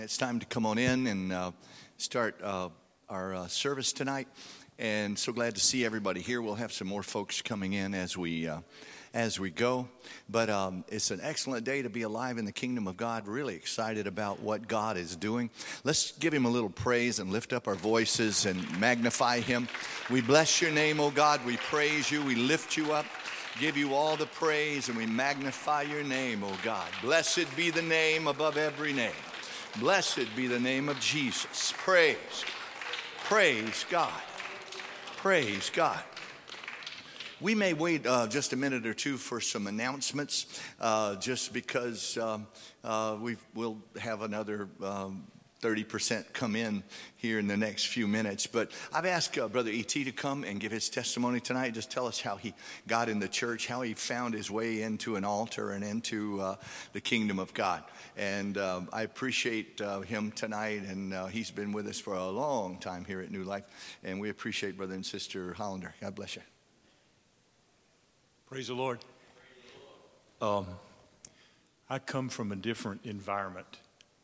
It's time to come on in and start our service tonight, and so glad to see everybody here. We'll have some more folks coming in as we go, but it's an excellent day to be alive in the kingdom of God. Really excited about what God is doing. Let's give Him a little praise and lift up our voices and magnify Him. We bless Your name, O God. We praise You. We lift You up. Give You all the praise, and we magnify Your name, O God. Blessed be the name above every name. Blessed be the name of Jesus. Praise God. Praise God. We may wait just a minute or two for some announcements, just because we'll have another 30% come in here in the next few minutes. But I've asked Brother E.T. to come and give his testimony tonight. Just tell us how he got in the church, how he found his way into an altar and into the kingdom of God. And I appreciate him tonight, and he's been with us for a long time here at New Life. And we appreciate Brother and Sister Hollander. God bless you. Praise the Lord. I come from a different environment.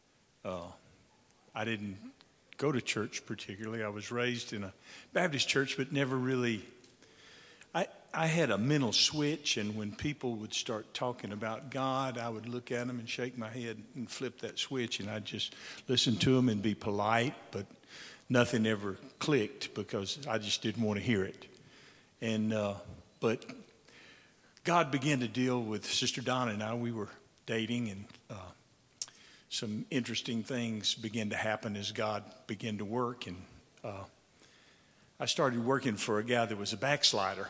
I didn't go to church particularly. I was raised in a Baptist church, but never really. I had a mental switch, and when people would start talking about God, I would look at them and shake my head and flip that switch, and I'd just listen to them and be polite, but nothing ever clicked because I just didn't want to hear it. And but God began to deal with Sister Donna and I. We were dating, and some interesting things began to happen as God began to work. And I started working for a guy that was a backslider.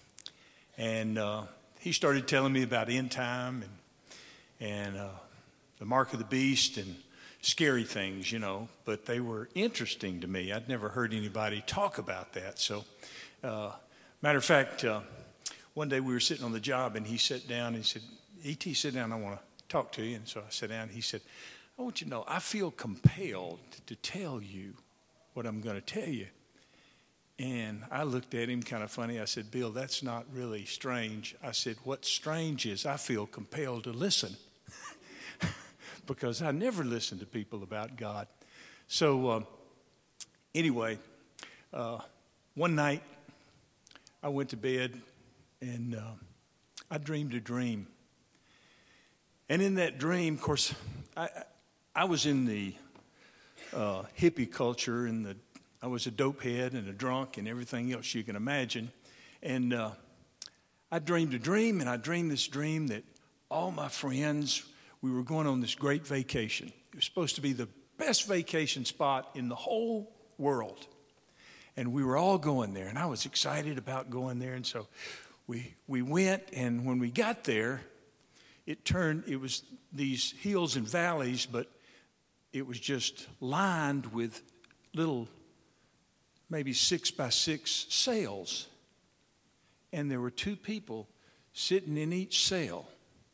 And he started telling me about end time and the mark of the beast and scary things, you know. But they were interesting to me. I'd never heard anybody talk about that. So, matter of fact, one day we were sitting on the job, and he sat down and he said, E.T., sit down, I want to talk to you. And so I sat down, and he said, I want you to know, I feel compelled to tell you what I'm going to tell you. And I looked at him kind of funny. I said, Bill, that's not really strange. I said, what's strange is I feel compelled to listen because I never listen to people about God. So anyway, one night I went to bed, and I dreamed a dream. And in that dream, of course, I was in the hippie culture, and I was a dope head and a drunk and everything else you can imagine. And I dreamed a dream, and I dreamed this dream that all my friends, we were going on this great vacation. It was supposed to be the best vacation spot in the whole world. And we were all going there, and I was excited about going there. And so we went, and when we got there, it was these hills and valleys, but it was just lined with little, maybe 6x6 sails. And there were two people sitting in each sail.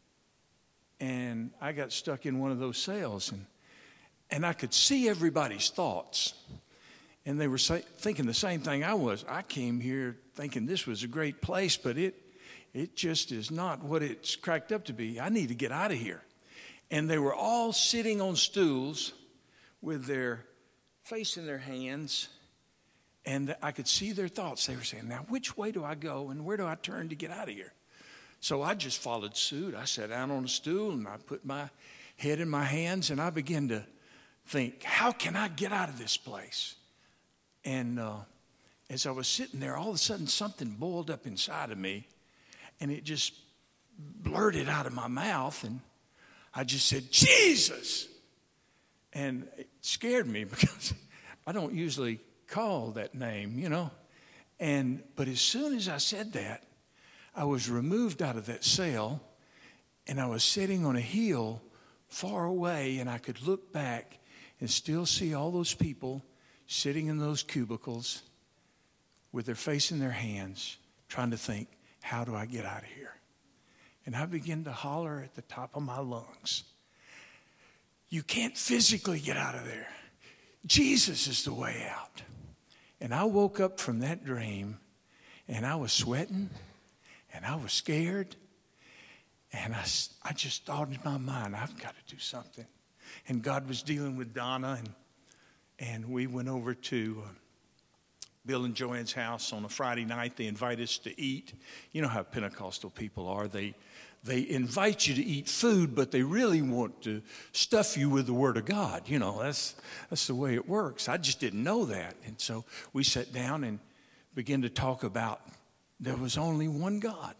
And I got stuck in one of those sails, and I could see everybody's thoughts. And they were thinking the same thing I was. I came here thinking this was a great place, but it just is not what it's cracked up to be. I need to get out of here. And they were all sitting on stools with their face in their hands, and I could see their thoughts. They were saying, now, which way do I go, and where do I turn to get out of here? So I just followed suit. I sat down on a stool, and I put my head in my hands, and I began to think, how can I get out of this place? And as I was sitting there, all of a sudden something boiled up inside of me, and it just blurted out of my mouth, and I just said, Jesus! And it scared me because I don't usually call that name, you know. But as soon as I said that, I was removed out of that cell, and I was sitting on a hill far away, and I could look back and still see all those people sitting in those cubicles with their face in their hands, trying to think, how do I get out of here? And I began to holler at the top of my lungs, you can't physically get out of there. Jesus is the way out. And I woke up from that dream, and I was sweating, and I was scared, and I just thought in my mind, I've got to do something. and God was dealing with Donna, and we went over to Bill and Joanne's house on a Friday night. They invite us to eat. You know how Pentecostal people are. They invite you to eat food, but they really want to stuff you with the Word of God. You know, that's the way it works. I just didn't know that. And so we sat down and began to talk about there was only one God.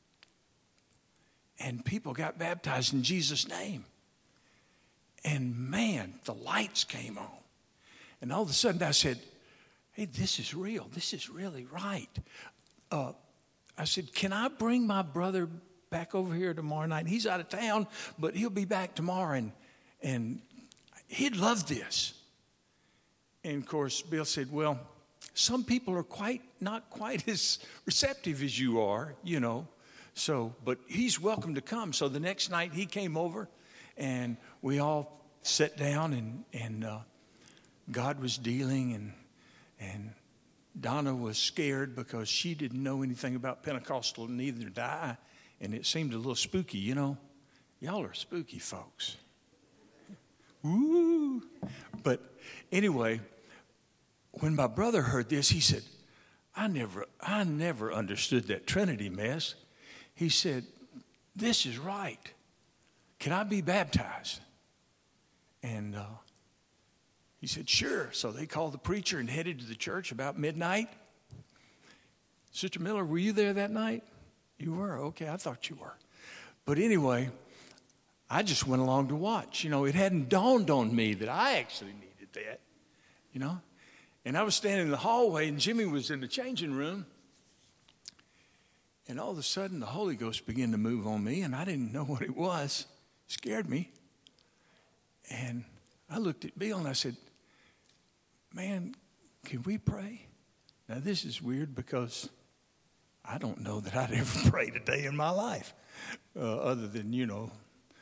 And people got baptized in Jesus' name. And man, the lights came on. And all of a sudden I said, hey, this is real. This is really right. I said, can I bring my brother back over here tomorrow night? He's out of town, but he'll be back tomorrow, and he'd love this. And, of course, Bill said, well, some people are not quite as receptive as you are, you know. So, but he's welcome to come. So the next night he came over, and we all sat down, and God was dealing, and Donna was scared because she didn't know anything about Pentecostal, neither did I. And it seemed a little spooky, you know. Y'all are spooky folks. Woo! But anyway, when my brother heard this, he said, I never understood that Trinity mess. He said, this is right. Can I be baptized? And he said, sure. So they called the preacher and headed to the church about midnight. Sister Miller, were you there that night? You were? Okay, I thought you were. But anyway, I just went along to watch. You know, it hadn't dawned on me that I actually needed that, you know. And I was standing in the hallway, and Jimmy was in the changing room. And all of a sudden, the Holy Ghost began to move on me, and I didn't know what it was. It scared me. And I looked at Bill, and I said, man, can we pray? Now, this is weird because I don't know that I'd ever prayed a day in my life other than, you know,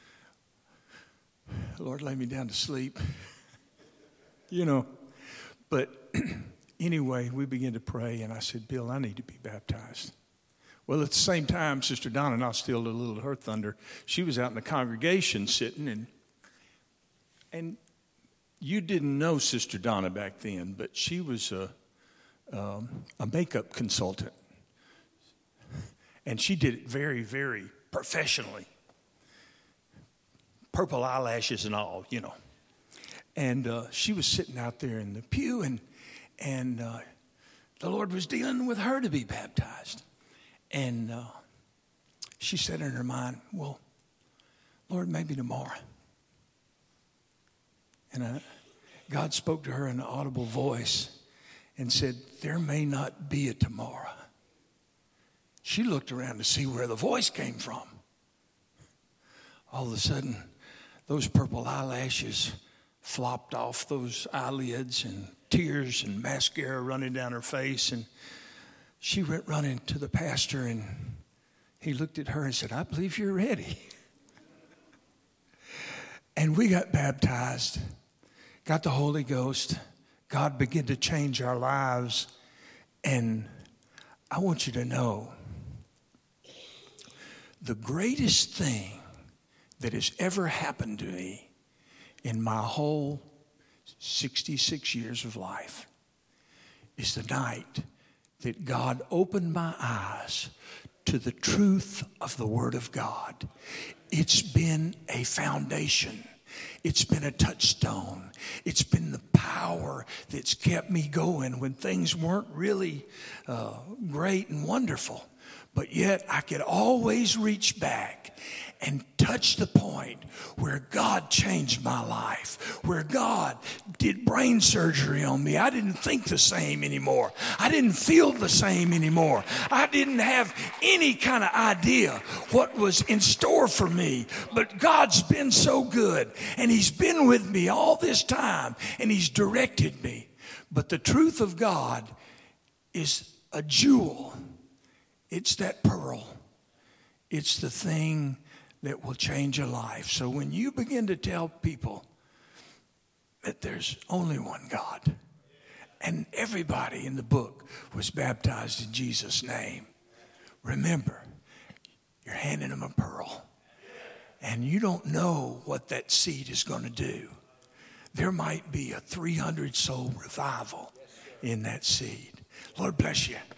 Lord, lay me down to sleep, you know. But anyway, we began to pray, and I said, Bill, I need to be baptized. Well, at the same time, Sister Donna and I still a little her thunder. She was out in the congregation sitting, and you didn't know Sister Donna back then, but she was a makeup consultant. And she did it very, very professionally. Purple eyelashes and all, you know. And she was sitting out there in the pew, and the Lord was dealing with her to be baptized. And she said in her mind, well, Lord, maybe tomorrow. And God spoke to her in an audible voice and said, there may not be a tomorrow. She looked around to see where the voice came from. All of a sudden, those purple eyelashes flopped off those eyelids, and tears and mascara running down her face. And she went running to the pastor, and he looked at her and said, I believe you're ready. And we got baptized, got the Holy Ghost. God began to change our lives. And I want you to know, the greatest thing that has ever happened to me in my whole 66 years of life is the night that God opened my eyes to the truth of the Word of God. It's been a foundation. It's been a touchstone. It's been the power that's kept me going when things weren't really great and wonderful. But yet I could always reach back and touch the point where God changed my life, where God did brain surgery on me. I didn't think the same anymore. I didn't feel the same anymore. I didn't have any kind of idea what was in store for me. But God's been so good, and He's been with me all this time, and He's directed me. But the truth of God is a jewel. It's that pearl. It's the thing that will change a life. So when you begin to tell people that there's only one God, and everybody in the book was baptized in Jesus' name, remember, you're handing them a pearl. and you don't know what that seed is going to do. There might be a 300-soul revival in that seed. Lord bless you.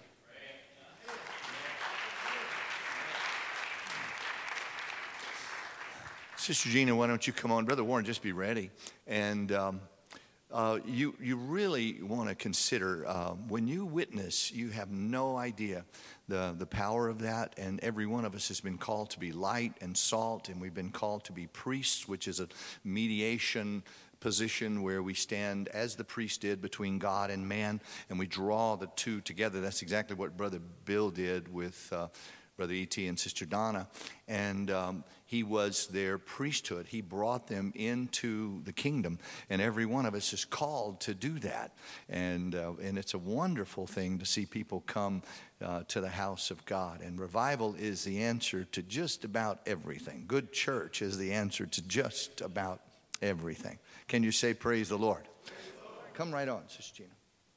Sister Gina, why don't you come on? Brother Warren, just be ready. And you really want to consider when you witness, you have no idea the power of that. And every one of us has been called to be light and salt, and we've been called to be priests, which is a mediation position where we stand as the priest did between God and man, and we draw the two together. That's exactly what Brother Bill did with Brother E.T. and Sister Donna, and he was their priesthood. He brought them into the kingdom, and every one of us is called to do that. And it's a wonderful thing to see people come to the house of God. And revival is the answer to just about everything. Good church is the answer to just about everything. Can you say praise the Lord? Praise the Lord. Come right on, Sister Gina.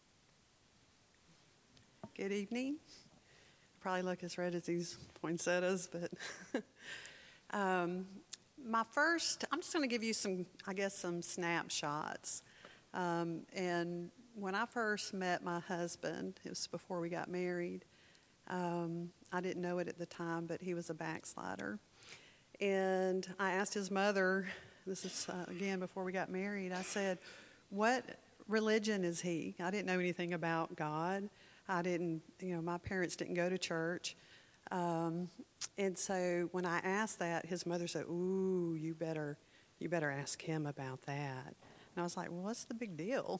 Good evening. Probably look as red as these poinsettias, but I'm just going to give you some snapshots. And when I first met my husband, it was before we got married. I didn't know it at the time, but he was a backslider. And I asked his mother, this is again before we got married, I said, what religion is he? I didn't know anything about God. My parents didn't go to church. And so when I asked that, his mother said, ooh, you better ask him about that. And I was like, well, what's the big deal?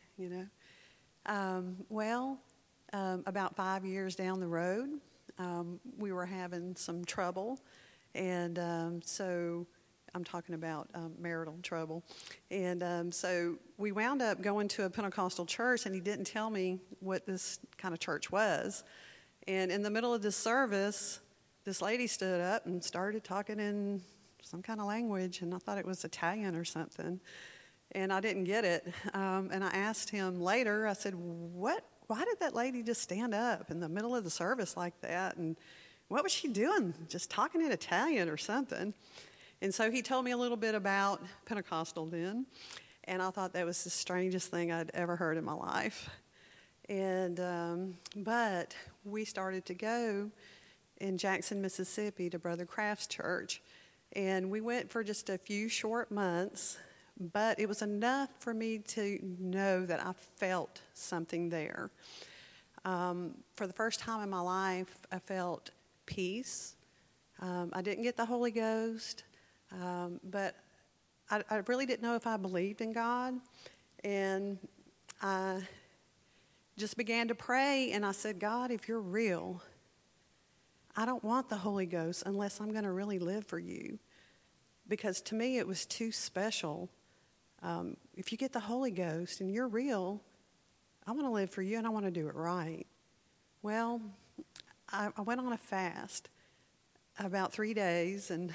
About 5 years down the road, we were having some trouble. And so I'm talking about marital trouble. And so we wound up going to a Pentecostal church, and he didn't tell me what this kind of church was. And in the middle of this service, this lady stood up and started talking in some kind of language, and I thought it was Italian or something. And I didn't get it. And I asked him later, I said, why did that lady just stand up in the middle of the service like that? And what was she doing? Just talking in Italian or something? And so he told me a little bit about Pentecostal then, and I thought that was the strangest thing I'd ever heard in my life. And but we started to go in Jackson, Mississippi to Brother Kraft's church, and we went for just a few short months, but it was enough for me to know that I felt something there. For the first time in my life, I felt peace. I didn't get the Holy Ghost. But I really didn't know if I believed in God. And I just began to pray, and I said, God, if you're real, I don't want the Holy Ghost unless I'm going to really live for you. Because to me, it was too special. If you get the Holy Ghost and you're real, I want to live for you, and I want to do it right. Well, I went on a fast about 3 days, and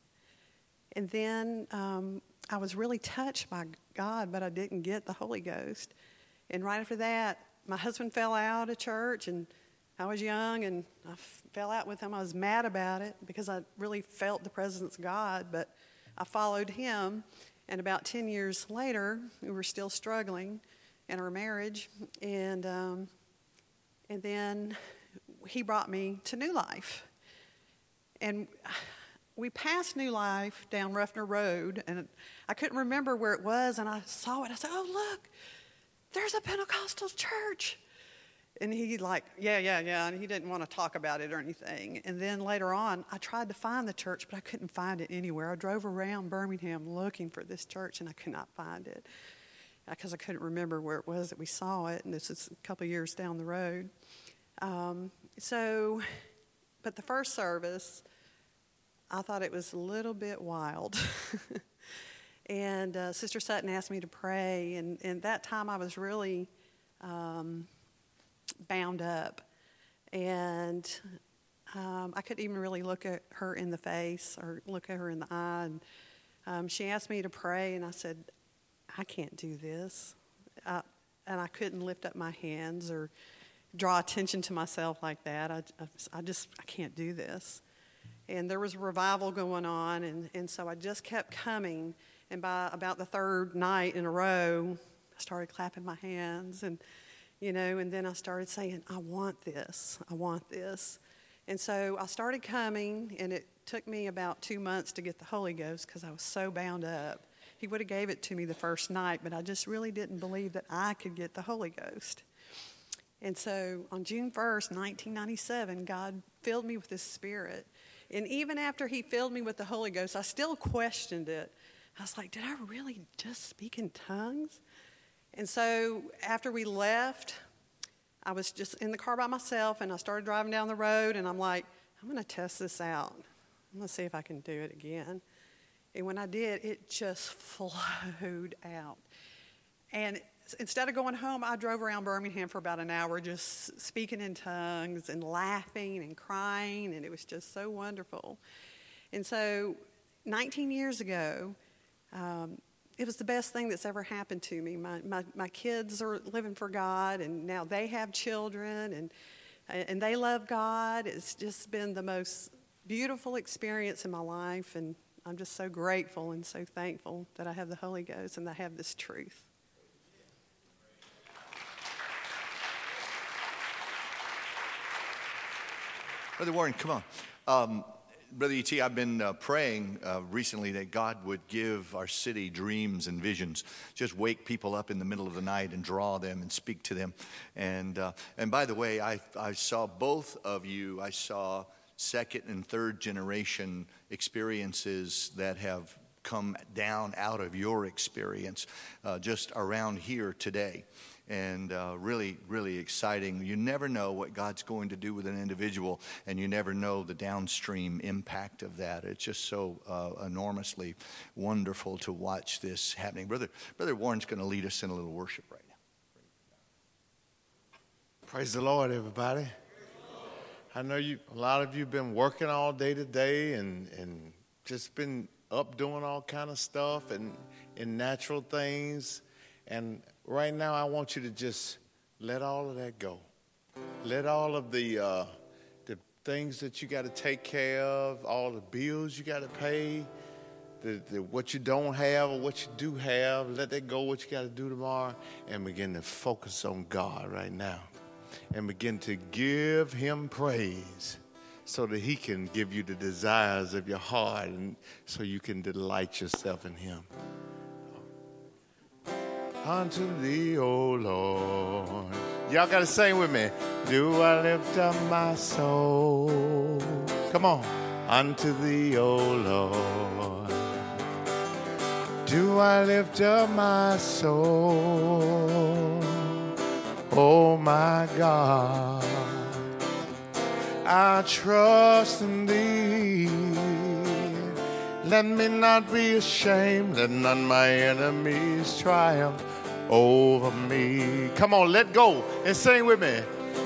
then I was really touched by God, but I didn't get the Holy Ghost. And right after that, my husband fell out of church, and I was young, and I fell out with him. I was mad about it because I really felt the presence of God, but I followed him. And about 10 years later, we were still struggling in our marriage, and then he brought me to New Life. And we passed New Life down Ruffner Road, and I couldn't remember where it was, and I saw it. I said, oh, look, there's a Pentecostal church. And he yeah, and he didn't want to talk about it or anything. And then later on, I tried to find the church, but I couldn't find it anywhere. I drove around Birmingham looking for this church, and I could not find it because I couldn't remember where it was that we saw it, and this is a couple of years down the road. But the first service, I thought it was a little bit wild. And Sister Sutton asked me to pray, and that time I was really bound up. And I couldn't even really look at her in the face or look at her in the eye. And she asked me to pray, and I said, I can't do this. And I couldn't lift up my hands or draw attention to myself like that. I can't do this. and there was a revival going on, and so I just kept coming. And by about the third night in a row, I started clapping my hands, and and then I started saying, I want this. And so I started coming, and it took me about 2 months to get the Holy Ghost because I was so bound up. He would have gave it to me the first night, but I just really didn't believe that I could get the Holy Ghost. And so on June 1st, 1997, God filled me with His Spirit. And even after He filled me with the Holy Ghost, I still questioned it. I was like, did I really just speak in tongues? And so after we left, I was just in the car by myself, and I started driving down the road, and I'm like, I'm going to test this out. I'm going to see if I can do it again. And when I did, it just flowed out. And instead of going home, I drove around Birmingham for about an hour just speaking in tongues and laughing and crying, and it was just so wonderful. And so 19 years ago, it was the best thing that's ever happened to me. My kids are living for God, and now they have children, and they love God. It's just been the most beautiful experience in my life, and I'm just so grateful and so thankful that I have the Holy Ghost and I have this truth. Brother Warren, come on. Brother E.T., I've been praying recently that God would give our city dreams and visions. Just wake people up in the middle of the night and draw them and speak to them. And by the way, I saw both of you. I saw second and third generation experiences that have come down out of your experience just around here today. And really, really exciting. You never know what God's going to do with an individual, and you never know the downstream impact of that. It's just so enormously wonderful to watch this happening. Brother Warren's going to lead us in a little worship right now. Praise the Lord, everybody. I know a lot of you have been working all day today and just been up doing all kind of stuff and natural things. And right now, I want you to just let all of that go. Let all of the things that you got to take care of, all the bills you got to pay, what you don't have or what you do have, let that go, what you got to do tomorrow, and begin to focus on God right now. And begin to give Him praise so that He can give you the desires of your heart and so you can delight yourself in Him. Unto Thee, O Lord. Y'all got to sing with me. Do I lift up my soul? Come on. Unto Thee, O Lord. Do I lift up my soul? Oh, my God. I trust in Thee. Let me not be ashamed. Let none my enemies triumph over me. Come on, let go and sing with me.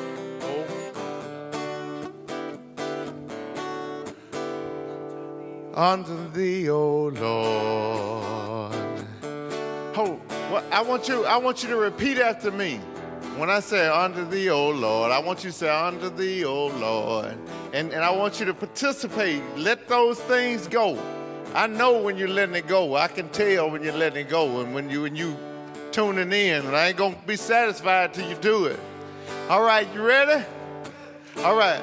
Oh. Unto Thee, O Lord. Oh, well, I want you to repeat after me. When I say unto Thee, O Lord, I want you to say unto Thee, O Lord. And I want you to participate. Let those things go. I know when you're letting it go. I can tell when you're letting it go. And when you tuning in. And I ain't going to be satisfied till you do it. All right, you ready? All right.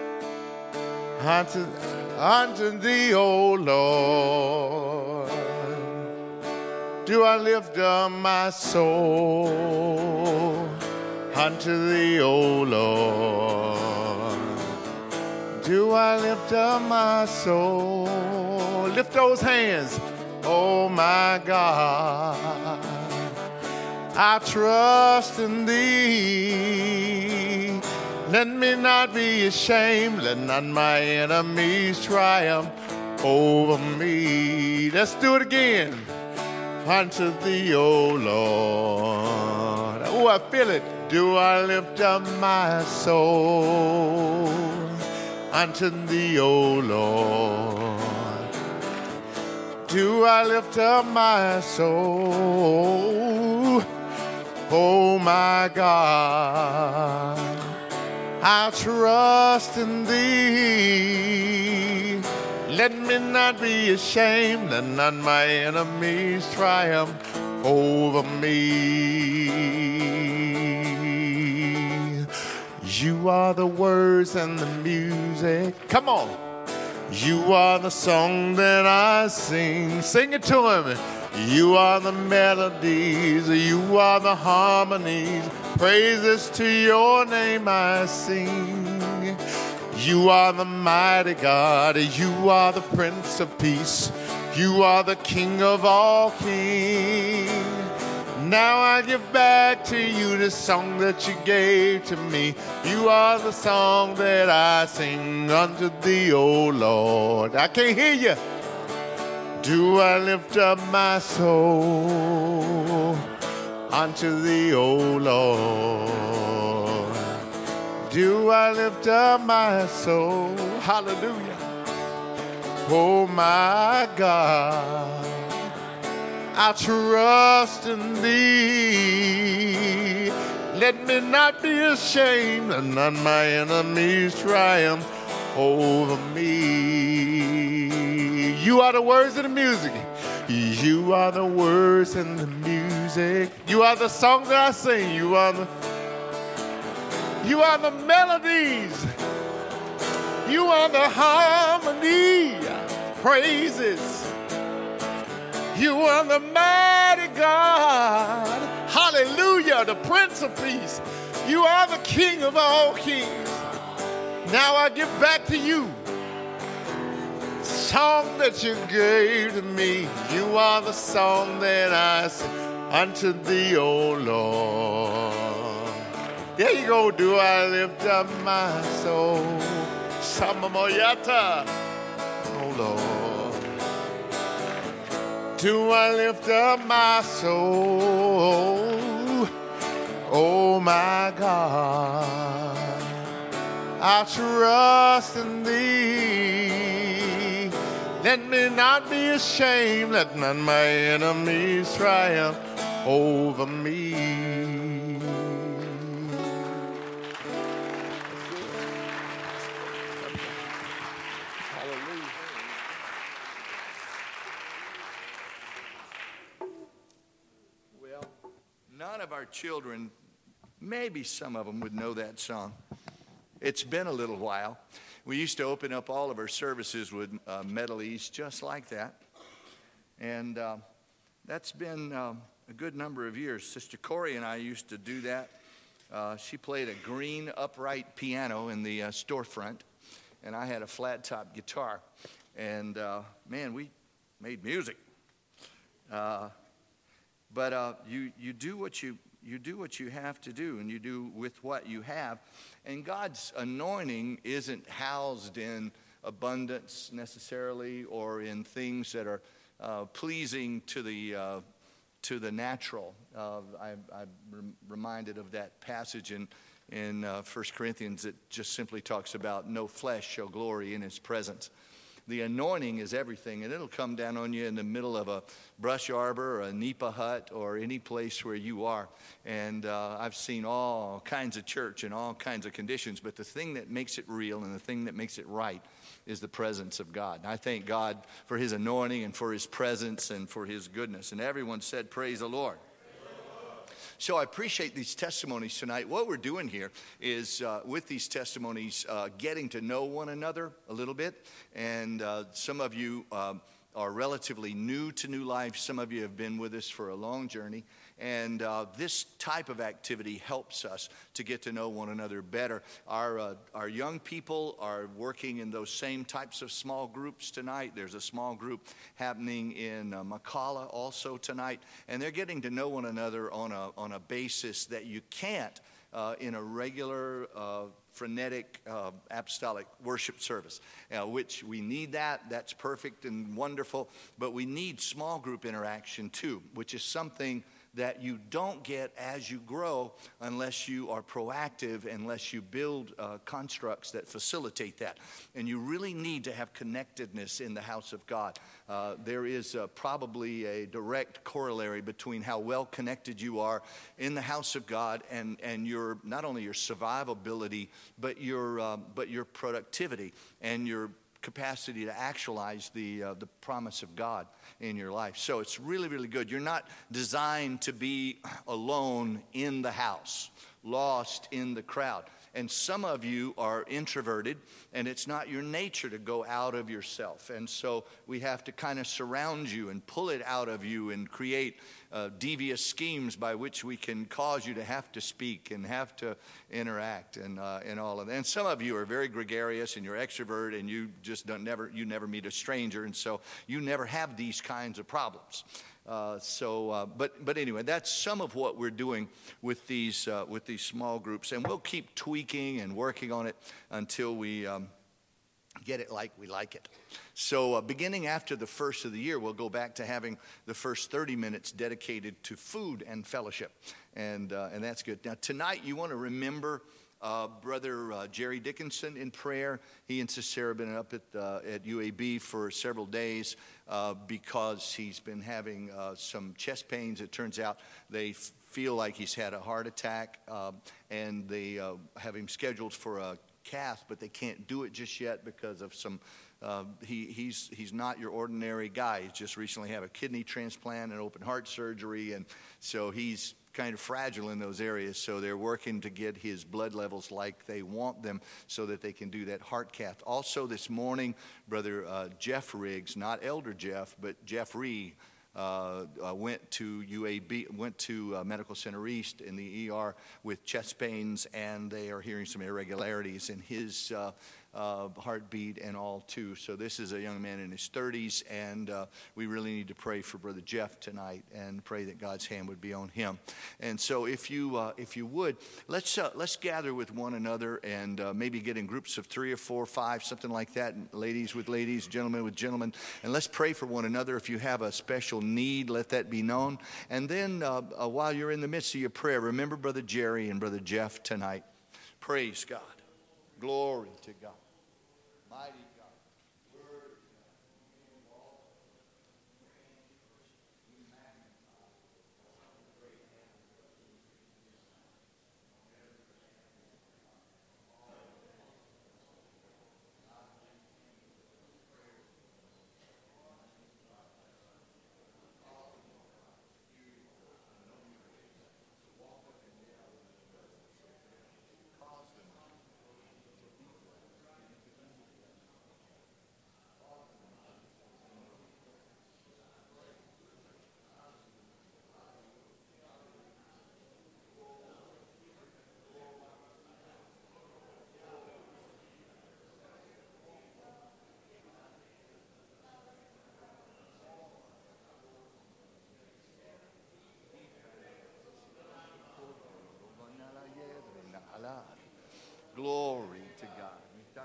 Unto Thee, O Lord, do I lift up my soul. Unto Thee, O Lord, do I lift up my soul. Lift those hands. Oh, my God, I trust in Thee. Let me not be ashamed. Let none my enemies triumph over me. Let's do it again. Unto Thee, O Lord. Oh, I feel it. Do I lift up my soul. Unto Thee, O Lord. Do I lift up my soul? Oh, my God, I trust in Thee. Let me not be ashamed, and not my enemies triumph over me. You are the words and the music. Come on. You are the song that I sing. Sing it to him. You are the melodies. You are the harmonies. Praises to your name I sing. You are the mighty God. You are the Prince of Peace. You are the King of all kings. Now I give back to you the song that you gave to me. You are the song that I sing unto thee, O Lord. I can't hear you. Do I lift up my soul unto thee, O Lord? Do I lift up my soul? Hallelujah. Oh my God, I trust in thee. Let me not be ashamed, and none my enemies triumph over me. You are the words and the music. You are the words and the music. You are the song that I sing. You are the melodies. You are the harmony. Praises. You are the mighty God. Hallelujah, the Prince of Peace. You are the King of all kings. Now I give back to you the song that you gave to me. You are the song that I sing unto thee, O Lord. There you go. Do I lift up my soul? Samamoyata, O Lord. Do I lift up my soul? Oh my God, I trust in thee. Let me not be ashamed, let none my enemies triumph over me. None of our children, maybe some of them would know that song. It's been a little while. We used to open up all of our services with melodies just like that. And that's been a good number of years. Sister Corey and I used to do that. She played a green upright piano in the storefront, and I had a flat top guitar. And man, we made music. But you do what you have to do, and you do with what you have. And God's anointing isn't housed in abundance necessarily, or in things that are pleasing to the natural. I'm reminded of that passage in 1 Corinthians that just simply talks about no flesh shall glory in His presence. The anointing is everything, and it'll come down on you in the middle of a brush arbor or a nipa hut or any place where you are. And I've seen all kinds of church and all kinds of conditions, but the thing that makes it real and the thing that makes it right is the presence of God. And I thank God for His anointing and for His presence and for His goodness. And everyone said, praise the Lord. So I appreciate these testimonies tonight. What we're doing here is, with these testimonies, getting to know one another a little bit. And some of you are relatively new to New Life. Some of you have been with us for a long journey. And this type of activity helps us to get to know one another better. Our young people are working in those same types of small groups tonight. There's a small group happening in McCalla also tonight. And they're getting to know one another on a basis that you can't in a regular frenetic apostolic worship service, which we need that. That's perfect and wonderful. But we need small group interaction too, which is something that you don't get as you grow unless you are proactive, unless you build constructs that facilitate that. And you really need to have connectedness in the house of God. There is probably a direct corollary between how well connected you are in the house of God and your, not only your survivability, but your productivity and your capacity to actualize the promise of God in your life. So it's really, really good. You're not designed to be alone in the house, lost in the crowd. And some of you are introverted, and it's not your nature to go out of yourself. And so we have to kind of surround you and pull it out of you and create devious schemes by which we can cause you to have to speak and have to interact and all of that. And some of you are very gregarious and you're extrovert and you just you never meet a stranger, and so you never have these kinds of problems. But anyway, that's some of what we're doing with these small groups, and we'll keep tweaking and working on it until we get it like we like it. So beginning after the first of the year, we'll go back to having the first 30 minutes dedicated to food and fellowship, and that's good. Now tonight, you want to remember Brother Jerry Dickinson in prayer. He and Sister Sarah have been up at UAB for several days because he's been having some chest pains. It turns out they feel like he's had a heart attack, and they have him scheduled for a cath, but they can't do it just yet because of some he's not your ordinary guy. He's just recently had a kidney transplant and open heart surgery, and so he's kind of fragile in those areas, so they're working to get his blood levels like they want them so that they can do that heart cath. Also this morning, Brother Jeff Riggs, not Elder Jeff, but Jeff Ree, went to UAB, went to Medical Center East in the ER with chest pains, and they are hearing some irregularities in his heartbeat and all too. So this is a young man in his 30s, and we really need to pray for Brother Jeff tonight and pray that God's hand would be on him. And so if you would, let's gather with one another and maybe get in groups of 3 or 4 or 5, something like that, ladies with ladies, gentlemen with gentlemen, and let's pray for one another. If you have a special need, let that be known. And then while you're in the midst of your prayer, remember Brother Jerry and Brother Jeff tonight. Praise God. Glory to God. Mighty God. Glory to God.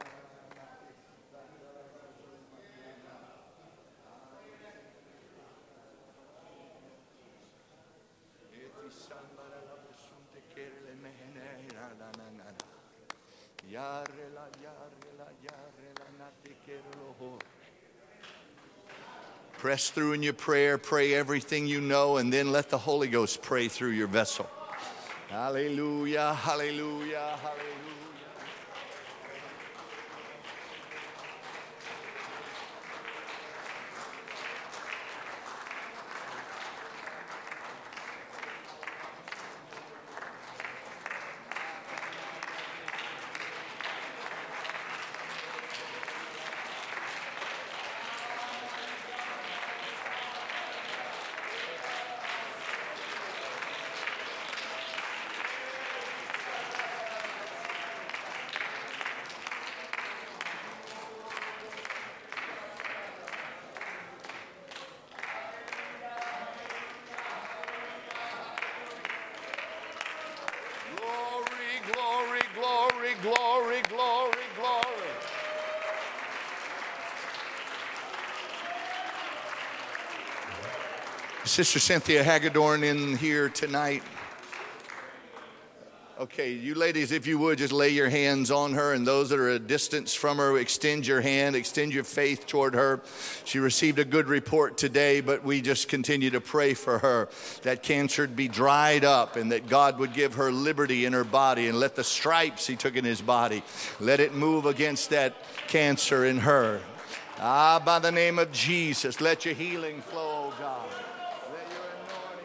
Press through in your prayer, pray everything you know, and then let the Holy Ghost pray through your vessel. Hallelujah, hallelujah, hallelujah. Glory, glory, glory. Sister Cynthia Hagedorn in here tonight. Okay, you ladies, if you would, just lay your hands on her, and those that are a distance from her, extend your hand, extend your faith toward her. She received a good report today, but we just continue to pray for her, that cancer would be dried up and that God would give her liberty in her body, and let the stripes he took in his body, let it move against that cancer in her. By the name of Jesus, let your healing flow, oh God. Let your anointing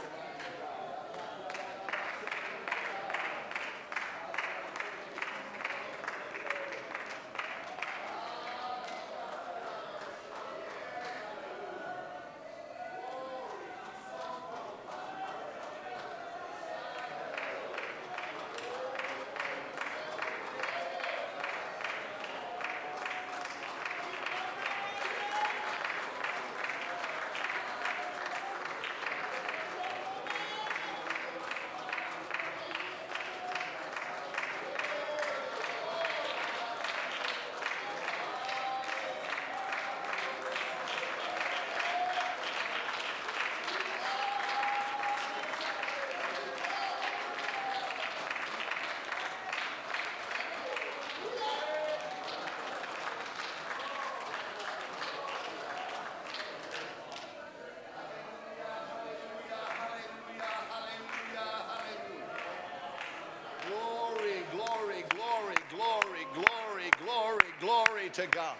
to God.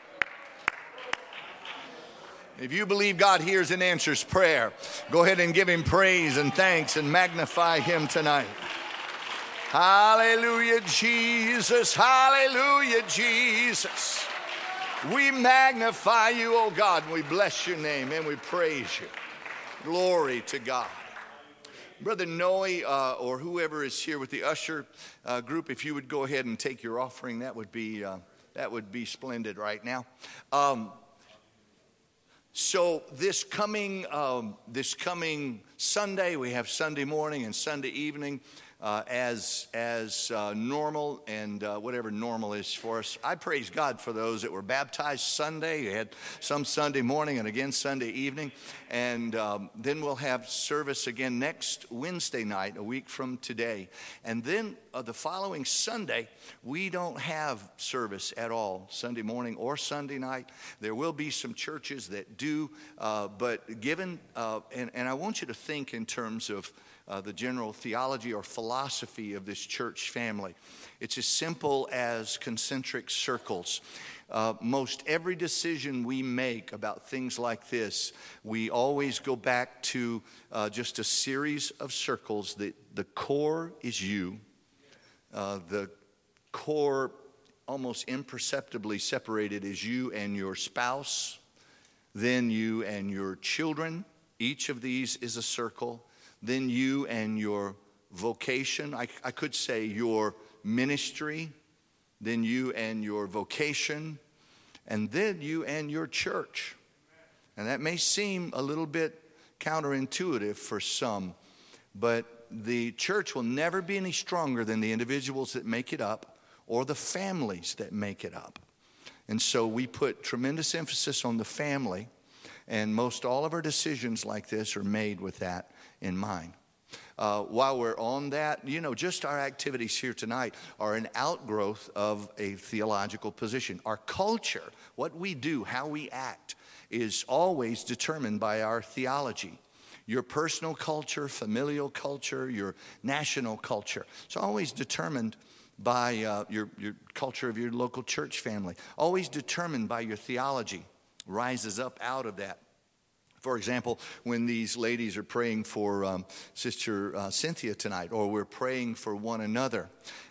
If you believe God hears and answers prayer, go ahead and give him praise and thanks and magnify him tonight. Hallelujah, Jesus. Hallelujah, Jesus. We magnify you, oh God, and we bless your name and we praise you. Glory to God. Brother Noe, or whoever is here with the usher group, if you would go ahead and take your offering, that would be splendid right now. So this coming Sunday, we have Sunday morning and Sunday evening as normal, and whatever normal is for us. I praise God for those that were baptized Sunday. You had some Sunday morning and again Sunday evening. And then we'll have service again next Wednesday night, a week from today. And then the following Sunday, we don't have service at all, Sunday morning or Sunday night. There will be some churches that do, but given, and I want you to think in terms of the general theology or philosophy of this church family. It's as simple as concentric circles. Most every decision we make about things like this, we always go back to just a series of circles. The core is you. The core, almost imperceptibly separated, is you and your spouse, then you and your children. Each of these is a circle. Then you and your vocation. I could say your ministry. Then you and your vocation. And then you and your church. And that may seem a little bit counterintuitive for some, but the church will never be any stronger than the individuals that make it up or the families that make it up. And so we put tremendous emphasis on the family, and most all of our decisions like this are made with that in mind. While we're on that, just our activities here tonight are an outgrowth of a theological position. Our culture, what we do, how we act, is always determined by our theology. Your personal culture, familial culture, your national culture. It's always determined by your culture of your local church family. Always determined by your theology. Rises up out of that. For example, when these ladies are praying for Sister Cynthia tonight, or we're praying for one another,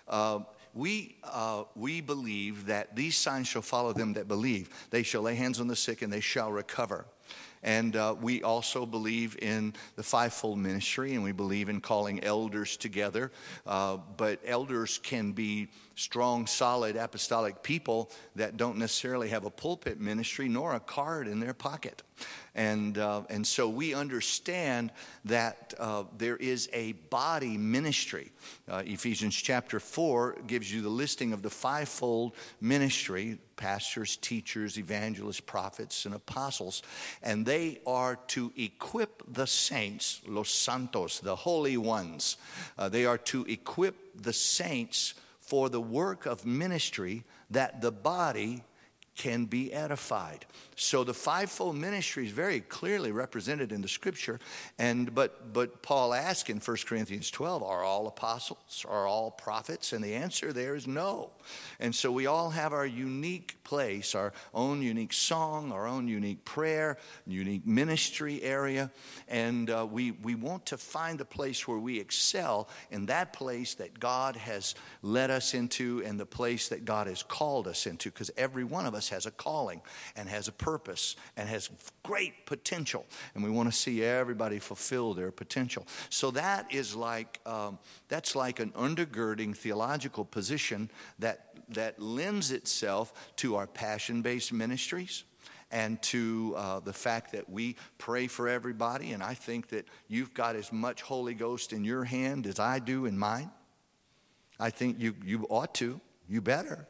we believe that these signs shall follow them that believe. They shall lay hands on the sick and they shall recover. And we also believe in the fivefold ministry, and we believe in calling elders together. But elders can be strong, solid, apostolic people that don't necessarily have a pulpit ministry nor a card in their pocket. And so we understand that there is a body ministry. Ephesians chapter 4 gives you the listing of the fivefold ministry: pastors, teachers, evangelists, prophets, and apostles. And they are to equip the saints, los santos, the holy ones. They are to equip the saints for the work of ministry, that the body can be edified. So the fivefold ministry is very clearly represented in the scripture. But Paul asks in 1 Corinthians 12, are all apostles? Are all prophets? And the answer there is no. And so we all have our unique place, our own unique song, our own unique prayer, unique ministry area. And we want to find a place where we excel in that place that God has led us into and the place that God has called us into. Because every one of us has a calling and has a purpose and has great potential, and we want to see everybody fulfill their potential. So that is like that's like an undergirding theological position that lends itself to our passion-based ministries and to the fact that we pray for everybody. And I think that you've got as much Holy Ghost in your hand as I do in mine. I think you ought to. You better.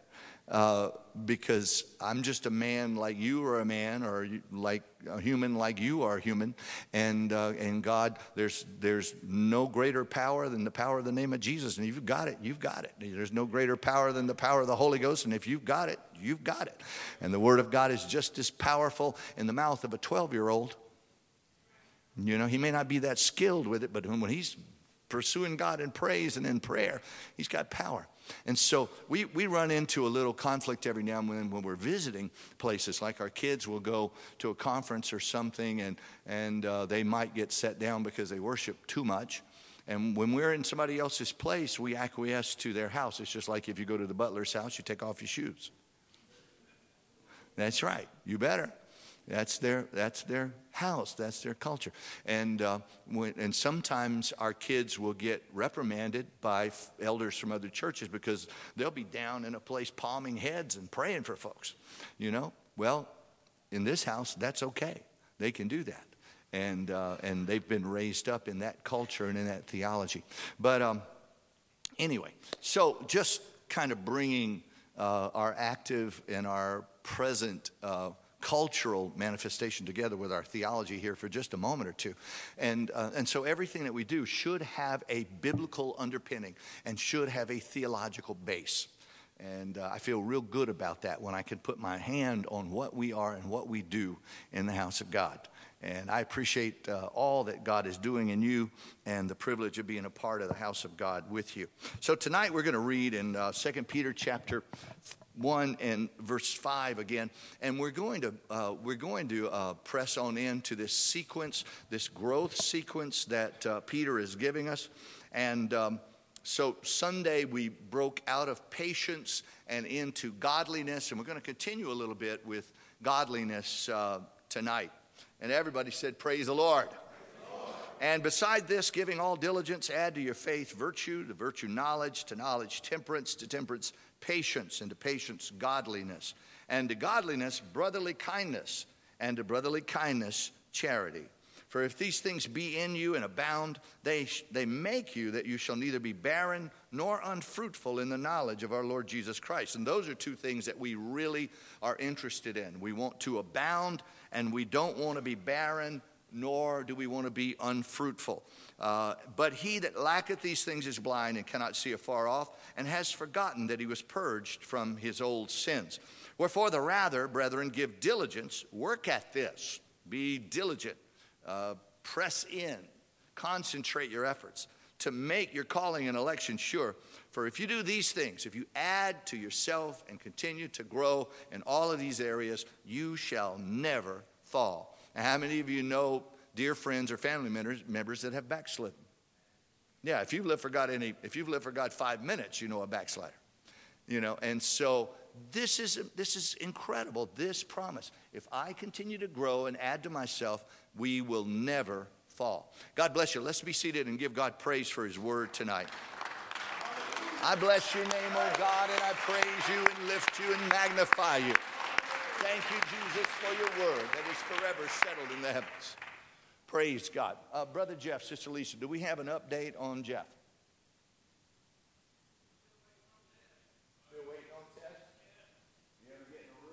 Because I'm just a man like you are a man, or like a human like you are human, and God, there's no greater power than the power of the name of Jesus, and if you've got it, you've got it. There's no greater power than the power of the Holy Ghost, and if you've got it, you've got it. And the Word of God is just as powerful in the mouth of a 12-year-old. You know, he may not be that skilled with it, but when he's pursuing God in praise and in prayer, he's got power. And so we run into a little conflict every now and then when we're visiting places. Like our kids will go to a conference or something, and they might get set down because they worship too much. And when we're in somebody else's place, we acquiesce to their house. It's just like if you go to the butler's house, you take off your shoes. That's right. You better. That's their house. That's their culture. And sometimes our kids will get reprimanded by elders from other churches because they'll be down in a place palming heads and praying for folks. You know, well, in this house, that's okay. They can do that. And they've been raised up in that culture and in that theology. But anyway, so just kind of bringing our active and our present cultural manifestation together with our theology here for just a moment or two. And so everything that we do should have a biblical underpinning and should have a theological base. And I feel real good about that when I can put my hand on what we are and what we do in the house of God. And I appreciate all that God is doing in you and the privilege of being a part of the house of God with you. So tonight we're going to read in 2 Peter chapter 1 and verse 5 again, and we're going to press on into this sequence, this growth sequence that Peter is giving us. And so Sunday we broke out of patience and into godliness, and we're going to continue a little bit with godliness tonight. And everybody said, "Praise the Lord." And beside this, giving all diligence, add to your faith virtue, to virtue knowledge, to knowledge temperance, to temperance patience, and to patience godliness, and to godliness brotherly kindness, and to brotherly kindness charity. For if these things be in you and abound, they make you that you shall neither be barren nor unfruitful in the knowledge of our Lord Jesus Christ. And those are two things that we really are interested in. We want to abound, and we don't want to be barren, nor do we want to be unfruitful. But he that lacketh these things is blind and cannot see afar off, and has forgotten that he was purged from his old sins. Wherefore the rather, brethren, give diligence, work at this, be diligent, press in, concentrate your efforts to make your calling and election sure. For if you do these things, if you add to yourself and continue to grow in all of these areas, you shall never fall. Now, how many of you know dear friends or family members that have backslidden? Yeah, if you've lived for God 5 minutes, you know a backslider. You know, and so this is incredible, this promise. If I continue to grow and add to myself, we will never fall. God bless you. Let's be seated and give God praise for his word tonight. I bless your name, oh God, and I praise you and lift you and magnify you. Thank you, Jesus, for your word that is forever settled in the heavens. Praise God. Brother Jeff, Sister Lisa, do we have an update on Jeff? Still waiting on test? You ever getting a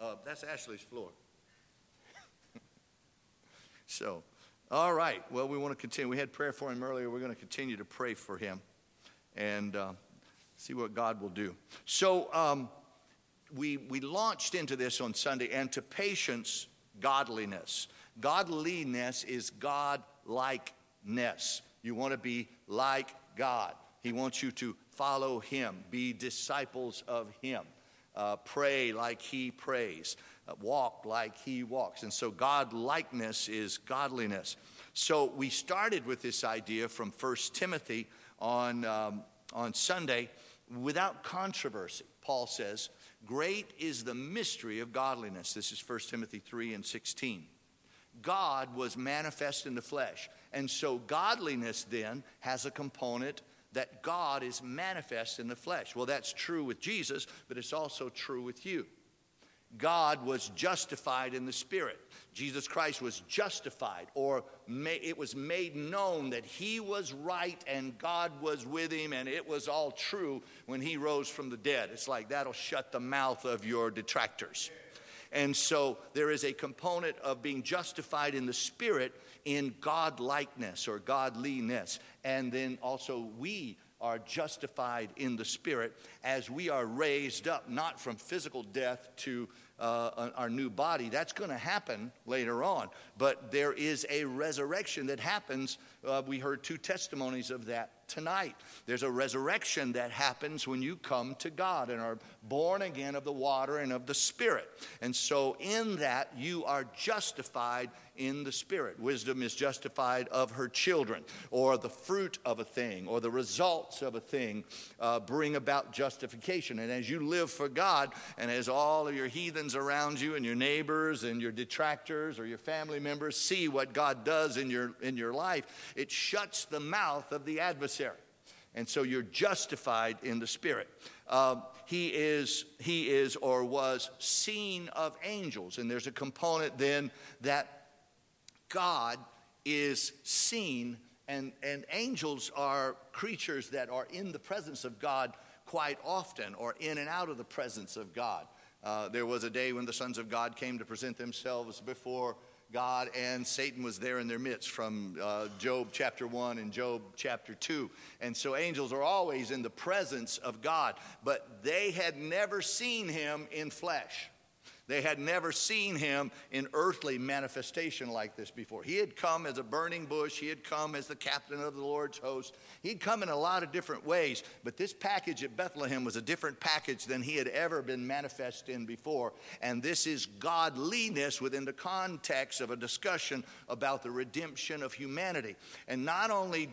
That's Ashley's floor. So, all right. Well, we want to continue. We had prayer for him earlier. We're going to continue to pray for him and see what God will do. So, we launched into this on Sunday, and to patience, godliness. Godliness is God-likeness. You want to be like God. He wants you to follow him, be disciples of him, pray like he prays, walk like he walks. And so God-likeness is godliness. So we started with this idea from 1 Timothy on Sunday without controversy. Paul says, great is the mystery of godliness. This is 1 Timothy 3:16. God was manifest in the flesh. And so godliness then has a component that God is manifest in the flesh. Well, that's true with Jesus, but it's also true with you. God was justified in the Spirit. Jesus Christ was justified, or it was made known that he was right and God was with him, and it was all true when he rose from the dead. It's like that'll shut the mouth of your detractors. And so there is a component of being justified in the Spirit in God-likeness or godliness. And then also we are justified in the Spirit as we are raised up, not from physical death to our new body. That's going to happen later on. But there is a resurrection that happens. We heard 2 testimonies of that tonight. There's a resurrection that happens when you come to God and are born again of the water and of the Spirit. And so in that, you are justified in the Spirit. Wisdom is justified of her children, or the fruit of a thing, or the results of a thing bring about justification. And as you live for God, and as all of your heathens around you and your neighbors and your detractors or your family members see what God does in your life, it shuts the mouth of the adversary. And so you're justified in the Spirit. He is or was seen of angels. And there's a component then that God is seen, and angels are creatures that are in the presence of God quite often, or in and out of the presence of God. There was a day when the sons of God came to present themselves before God, and Satan was there in their midst, from Job chapter 1 and Job chapter 2. And so angels are always in the presence of God, but they had never seen him in flesh. They had never seen him in earthly manifestation like this before. He had come as a burning bush. He had come as the captain of the Lord's host. He'd come in a lot of different ways, but this package at Bethlehem was a different package than he had ever been manifest in before. And this is godliness within the context of a discussion about the redemption of humanity. And not only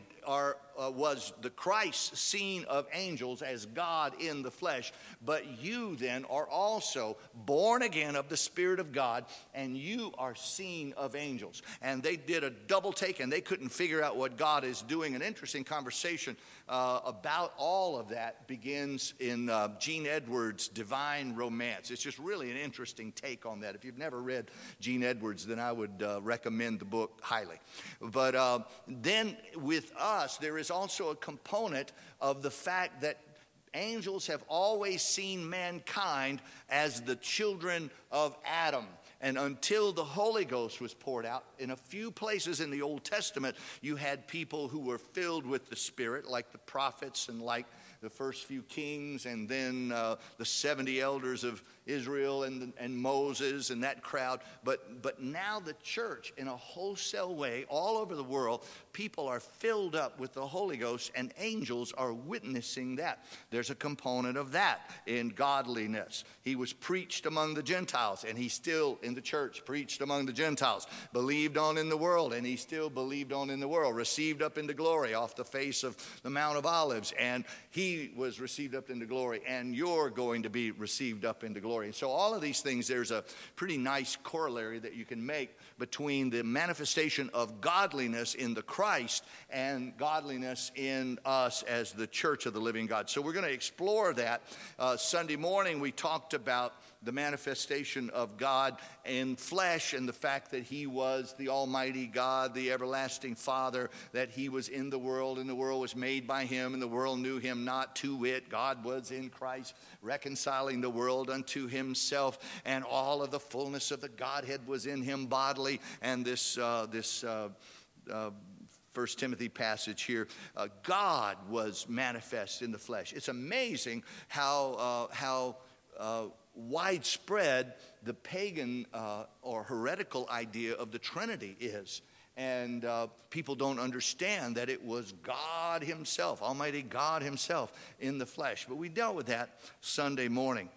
was the Christ seen of angels as God in the flesh, but you then are also born again of the Spirit of God, and you are seen of angels. And they did a double take, and they couldn't figure out what God is doing. An interesting conversation about all of that begins in Gene Edwards' Divine Romance. It's just really an interesting take on that. If you've never read Gene Edwards, then I would recommend the book highly. But then with us, there is also a component of the fact that angels have always seen mankind as the children of Adam. And until the Holy Ghost was poured out, in a few places in the Old Testament, you had people who were filled with the Spirit, like the prophets and like the first few kings, and then the 70 elders of Israel and Moses and that crowd. But now the church, in a wholesale way, all over the world, people are filled up with the Holy Ghost, and angels are witnessing that. There's a component of that in godliness. He was preached among the Gentiles, and he still in the church preached among the Gentiles. Believed on in the world, and he still believed on in the world. Received up into glory off the face of the Mount of Olives, and he was received up into glory, and you're going to be received up into glory. And so all of these things, there's a pretty nice corollary that you can make between the manifestation of godliness in the Christ and godliness in us as the church of the living God. So we're going to explore that. Sunday morning we talked about the manifestation of God in flesh and the fact that he was the Almighty God, the everlasting Father, that he was in the world and the world was made by him and the world knew him not, to wit, God was in Christ, reconciling the world unto himself, and all of the fullness of the Godhead was in him bodily. And this 1 Timothy passage here, God was manifest in the flesh. It's amazing how widespread the pagan or heretical idea of the Trinity is. And people don't understand that it was God himself, Almighty God himself in the flesh. But we dealt with that Sunday morning.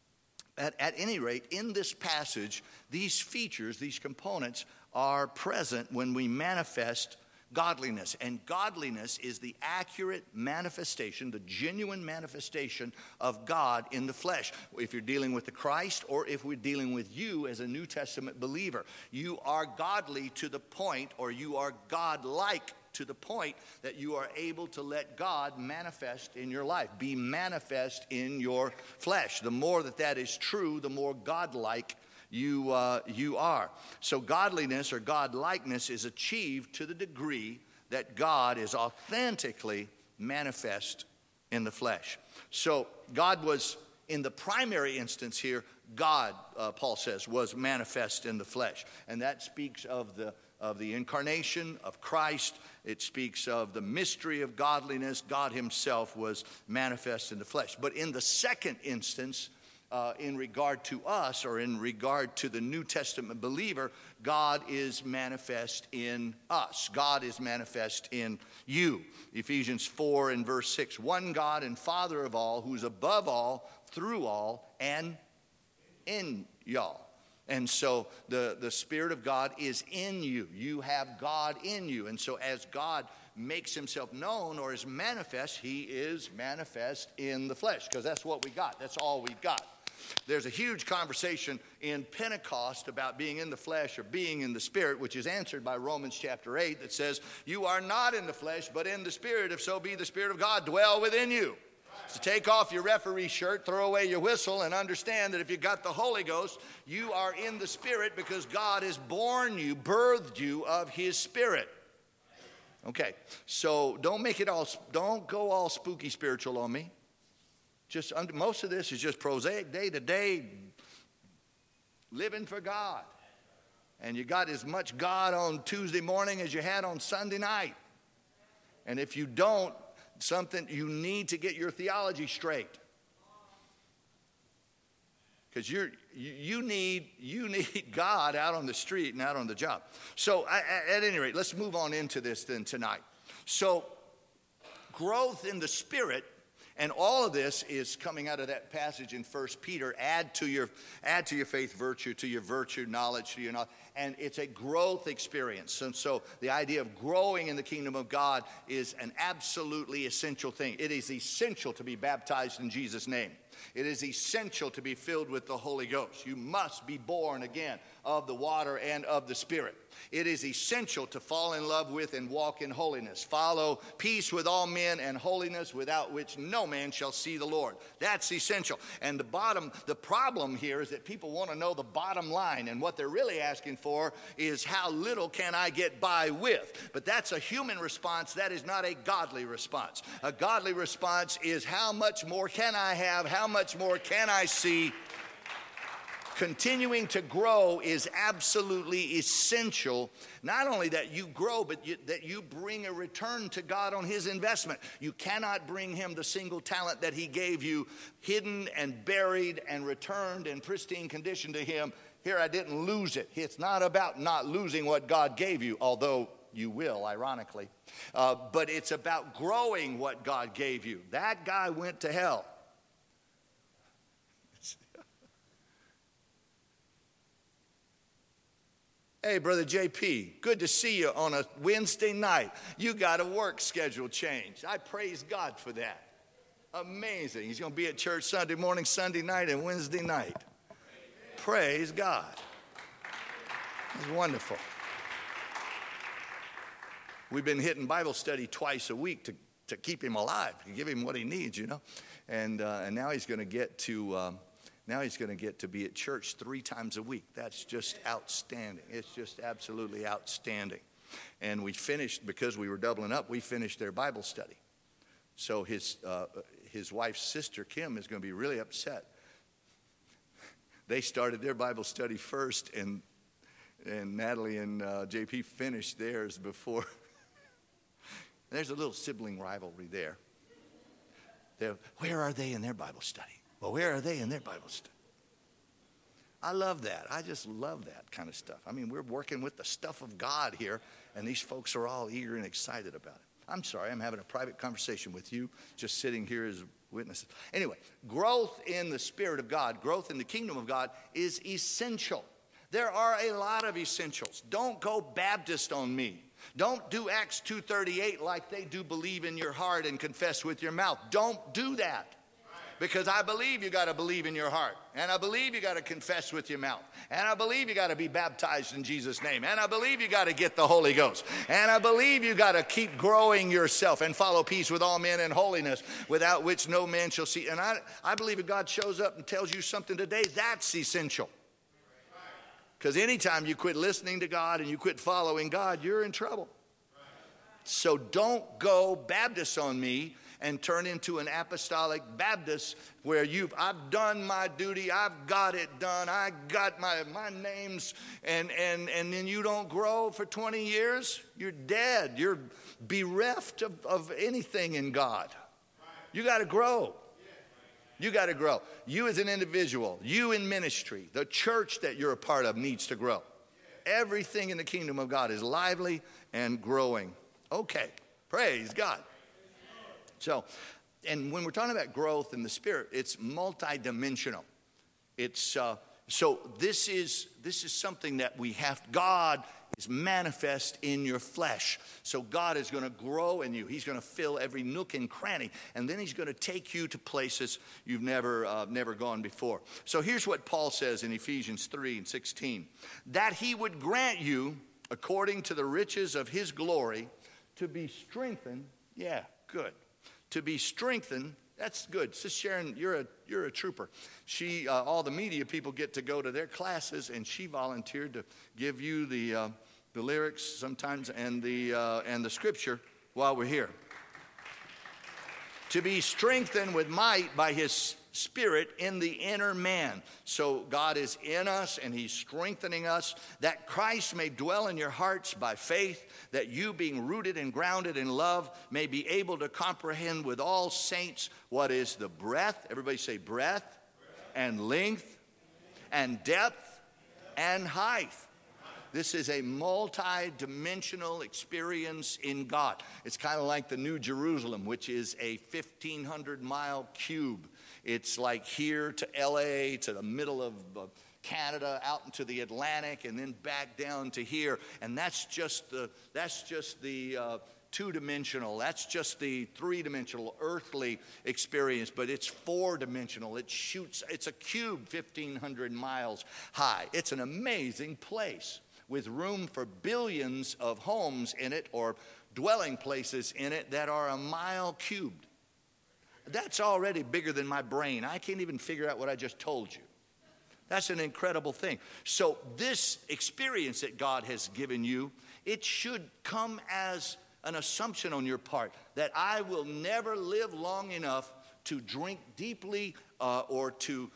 At any rate, in this passage, these features, these components are present when we manifest godliness. And godliness is the accurate manifestation, the genuine manifestation of God in the flesh. If you're dealing with the Christ, or if we're dealing with you as a New Testament believer, you are godly to the point, or you are God-like to the point that you are able to let God manifest in your life, be manifest in your flesh. The more that is true, the more God-like you are. So godliness or God-likeness is achieved to the degree that God is authentically manifest in the flesh. So God was, in the primary instance here, God, Paul says, was manifest in the flesh. And that speaks of the incarnation of Christ. It speaks of the mystery of godliness. God himself was manifest in the flesh. But in the second instance, in regard to us, or in regard to the New Testament believer, God is manifest in us. God is manifest in you. Ephesians 4 and verse 6, one God and Father of all, who's above all, through all, and in y'all. And so the Spirit of God is in you. You have God in you. And so as God makes himself known or is manifest, he is manifest in the flesh, because that's what we got. That's all we've got. There's a huge conversation in Pentecost about being in the flesh or being in the Spirit, which is answered by Romans chapter 8 that says, you are not in the flesh, but in the Spirit, if so be the Spirit of God dwell within you. So take off your referee shirt, throw away your whistle, and understand that if you got the Holy Ghost, you are in the Spirit because God has born you, birthed you of his Spirit. Okay, so don't go all spooky spiritual on me. Most of this is just prosaic, day-to-day living for God. And you got as much God on Tuesday morning as you had on Sunday night. And if you don't, you need to get your theology straight. Because you need God out on the street and out on the job. So at any rate, let's move on into this then tonight. So growth in the Spirit. And all of this is coming out of that passage in 1 Peter. Add to your faith virtue, to your virtue knowledge, to your knowledge. And it's a growth experience. And so the idea of growing in the kingdom of God is an absolutely essential thing. It is essential to be baptized in Jesus' name. It is essential to be filled with the Holy Ghost. You must be born again of the water and of the Spirit. It is essential to fall in love with and walk in holiness. Follow peace with all men and holiness, without which no man shall see the Lord. That's essential. And the problem here is that people want to know the bottom line, and what they're really asking for is how little can I get by with? But that's a human response. That is not a godly response. A godly response is how much more can I have? How much more can I see? Continuing to grow is absolutely essential. Not only that you grow, but that you bring a return to God on his investment. You cannot bring him the single talent that he gave you, hidden and buried and returned in pristine condition to him. Here, I didn't lose it. It's not about not losing what God gave you, although you will, ironically. But it's about growing what God gave you. That guy went to hell. Hey, Brother JP, good to see you on a Wednesday night. You got a work schedule change. I praise God for that. Amazing. He's going to be at church Sunday morning, Sunday night, and Wednesday night. Praise God. It's wonderful. We've been hitting Bible study twice a week to keep him alive, to give him what he needs, you know. And now he's going to get to Now he's going to get to be at church 3 times a week. That's just outstanding. It's just absolutely outstanding. And we finished, because we were doubling up, we finished their Bible study. So his wife's sister, Kim, is going to be really upset. They started their Bible study first, and Natalie and JP finished theirs before. There's a little sibling rivalry there. Where are they in their Bible study? Well, where are they in their Bible study? I love that. I just love that kind of stuff. I mean, we're working with the stuff of God here, and these folks are all eager and excited about it. I'm sorry, I'm having a private conversation with you, just sitting here as witnesses. Anyway, growth in the Spirit of God, growth in the kingdom of God is essential. There are a lot of essentials. Don't go Baptist on me. Don't do Acts 2:38 like they do believe in your heart and confess with your mouth. Don't do that. Because I believe you got to believe in your heart. And I believe you got to confess with your mouth. And I believe you got to be baptized in Jesus' name. And I believe you got to get the Holy Ghost. And I believe you got to keep growing yourself and follow peace with all men and holiness, without which no man shall see. And I believe if God shows up and tells you something today, that's essential. Because anytime you quit listening to God and you quit following God, you're in trouble. So don't go Baptist on me and turn into an apostolic Baptist where I've done my duty, I've got it done, I got my names, and then you don't grow for 20 years, you're dead. You're bereft of anything in God. You got to grow. You got to grow. You as an individual, you in ministry, the church that you're a part of needs to grow. Everything in the kingdom of God is lively and growing. Okay, praise God. So, and when we're talking about growth in the Spirit, it's multidimensional. It's so this is something that we have. God is manifest in your flesh. So God is going to grow in you. He's going to fill every nook and cranny, and then he's going to take you to places you've never gone before. So here's what Paul says in Ephesians 3:16, that he would grant you, according to the riches of his glory, to be strengthened. Yeah, good. To be strengthened. That's good. Sis Sharon, you're a trooper. She, all the media people get to go to their classes, and she volunteered to give you the lyrics sometimes and the scripture while we're here. To be strengthened with might by his Spirit in the inner man. So God is in us and he's strengthening us, that Christ may dwell in your hearts by faith, that you, being rooted and grounded in love, may be able to comprehend with all saints what is the breadth, everybody say breadth, and length, and depth, and height. This is a multi-dimensional experience in God. It's kind of like the New Jerusalem, which is a 1,500-mile cube. It's like here to L.A., to the middle of Canada, out into the Atlantic, and then back down to here. And that's just the two-dimensional. That's just the three-dimensional earthly experience, but it's four-dimensional. It's a cube 1,500 miles high. It's an amazing place with room for billions of homes in it, or dwelling places in it that are a mile cubed. That's already bigger than my brain. I can't even figure out what I just told you. That's an incredible thing. So this experience that God has given you, it should come as an assumption on your part that I will never live long enough to drink deeply or to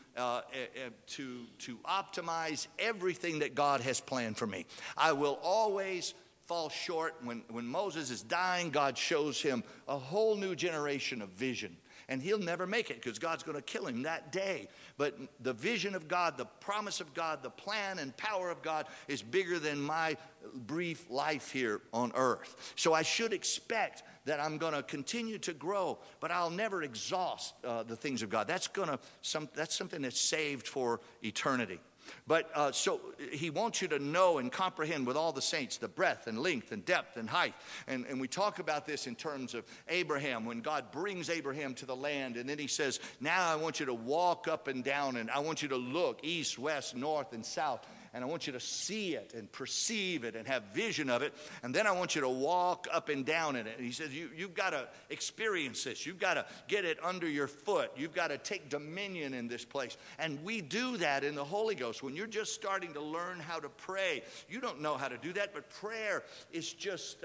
optimize everything that God has planned for me. I will always fall short. When Moses is dying, God shows him a whole new generation of vision. And he'll never make it because God's going to kill him that day. But the vision of God, the promise of God, the plan and power of God is bigger than my brief life here on earth. So I should expect that I'm going to continue to grow, but I'll never exhaust the things of God. That's something that's saved for eternity. But so he wants you to know and comprehend with all the saints the breadth and length and depth and height. And we talk about this in terms of Abraham, when God brings Abraham to the land. And then he says, now I want you to walk up and down, and I want you to look east, west, north, and south. And I want you to see it and perceive it and have vision of it. And then I want you to walk up and down in it. And he says, you've got to experience this. You've got to get it under your foot. You've got to take dominion in this place. And we do that in the Holy Ghost. When you're just starting to learn how to pray, you don't know how to do that, but prayer is just